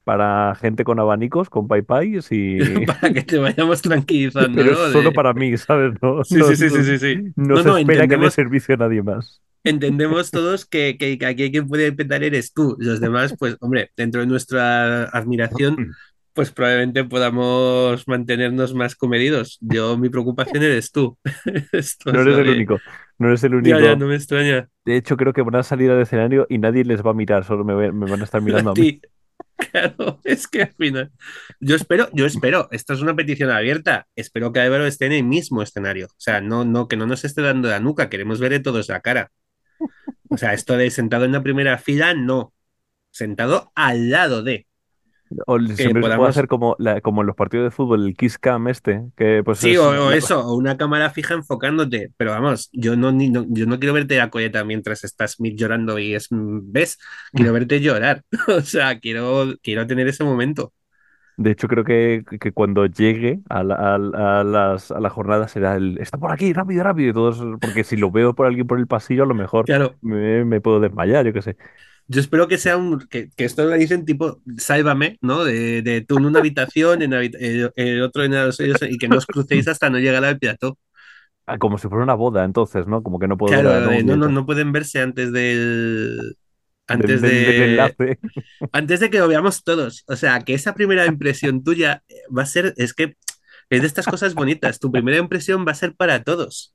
para gente con abanicos, con paypais y... para que te vayamos tranquilizando, Pero es ¿no? solo De... para mí, ¿sabes? No, Sí, no, sí, sí, sí, no, sí, sí. no No, se no, espera que dé entendemos, servicio a nadie más. entendemos todos que, que, que aquí quien puede petar eres tú. Los demás, pues, hombre, dentro de nuestra admiración, pues probablemente podamos mantenernos más comedidos. Yo, mi preocupación eres tú. Esto No es eres lo el de... único, no eres el Ya, ya, único. no me extraña. De hecho, creo que van a salir al escenario y nadie les va a mirar, solo me, ve- me van a estar A mirando a mí. ti. Claro, es que al final. Yo espero, yo espero, esto es una petición abierta. Espero que Álvaro esté en el mismo escenario. O sea, no, no, que no nos esté dando la nuca, queremos verle todos la cara. O sea, esto de sentado en la primera fila, no. Sentado al lado de. O Que siempre se puede hacer podamos. como, la- como en los partidos de fútbol, el Kiss Cam este, que pues Sí, es o, la- o la- eso, o una cámara fija enfocándote. Pero vamos, yo no, ni- no- yo no quiero verte la coleta mientras estás mi- llorando y es. ¿Ves? Quiero verte llorar. O sea, quiero, quiero tener ese momento. De hecho, creo que, que cuando llegue a la, a, la- a las, a la jornada será el, está por aquí, rápido, rápido, y todos, porque si lo veo por alguien por el pasillo, a lo mejor Claro, me, me puedo desmayar, yo qué sé. yo espero que sea un, que, que esto lo dicen tipo, sálvame, ¿no? De, de tú en una habitación, en habita- el, el otro en los suyos, y que no os crucéis hasta no llegar al plató. Ah, como si fuera una boda, entonces, ¿no? Como que no puedo ver a la Claro, de, novia no, y no, tal. no pueden verse antes del, Del, antes del, del de, enlace. antes de que lo veamos todos. O sea, que esa primera impresión tuya va a ser, es que es de estas cosas bonitas. Tu primera impresión va a ser para todos.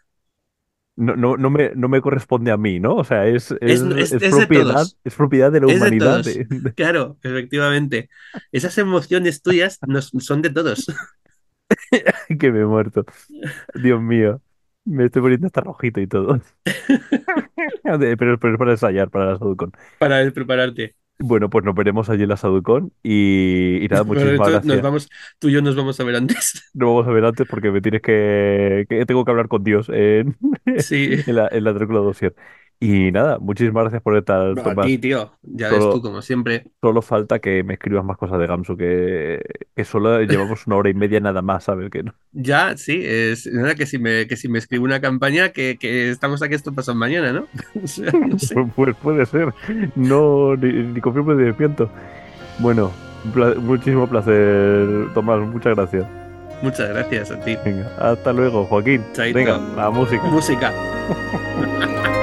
No, no, no me, no me corresponde a mí, ¿no? O sea, es, es, Es, es, es es de propiedad, todos. es propiedad de la Es de humanidad. todos. de- de- Claro, efectivamente. Esas emociones tuyas no, son de todos. que me he muerto. Dios mío. Me estoy poniendo hasta rojito y todo. De- Pero, pero es para ensayar, para la Saducón. Para prepararte. Bueno, pues nos veremos allí en la Saducón y, y nada, Pero muchísimas esto nos gracias. vamos, tú y yo nos vamos a ver antes. No vamos a ver antes porque me tienes que, que tengo que hablar con Dios en, Sí, en la, en la Drácula dossier. Y nada, muchísimas gracias por estar, a ti, Tomás. tío. Ya ves tú, Solo, como siempre. solo falta que me escribas más cosas de Gamsu, que, que solo llevamos una hora y media nada más, ¿sabes? Que no. Ya, sí, es nada que si me, que si me escribo una campaña, que, que estamos aquí, esto pasa mañana, ¿no? O sea, no sé. Pues, pues puede ser. No, ni, ni confirmo ni despierto. Bueno, un pla- muchísimo placer, Tomás. Muchas gracias. Muchas gracias a ti. Venga, hasta luego, Joaquín. Chaito. Venga, la música. Música.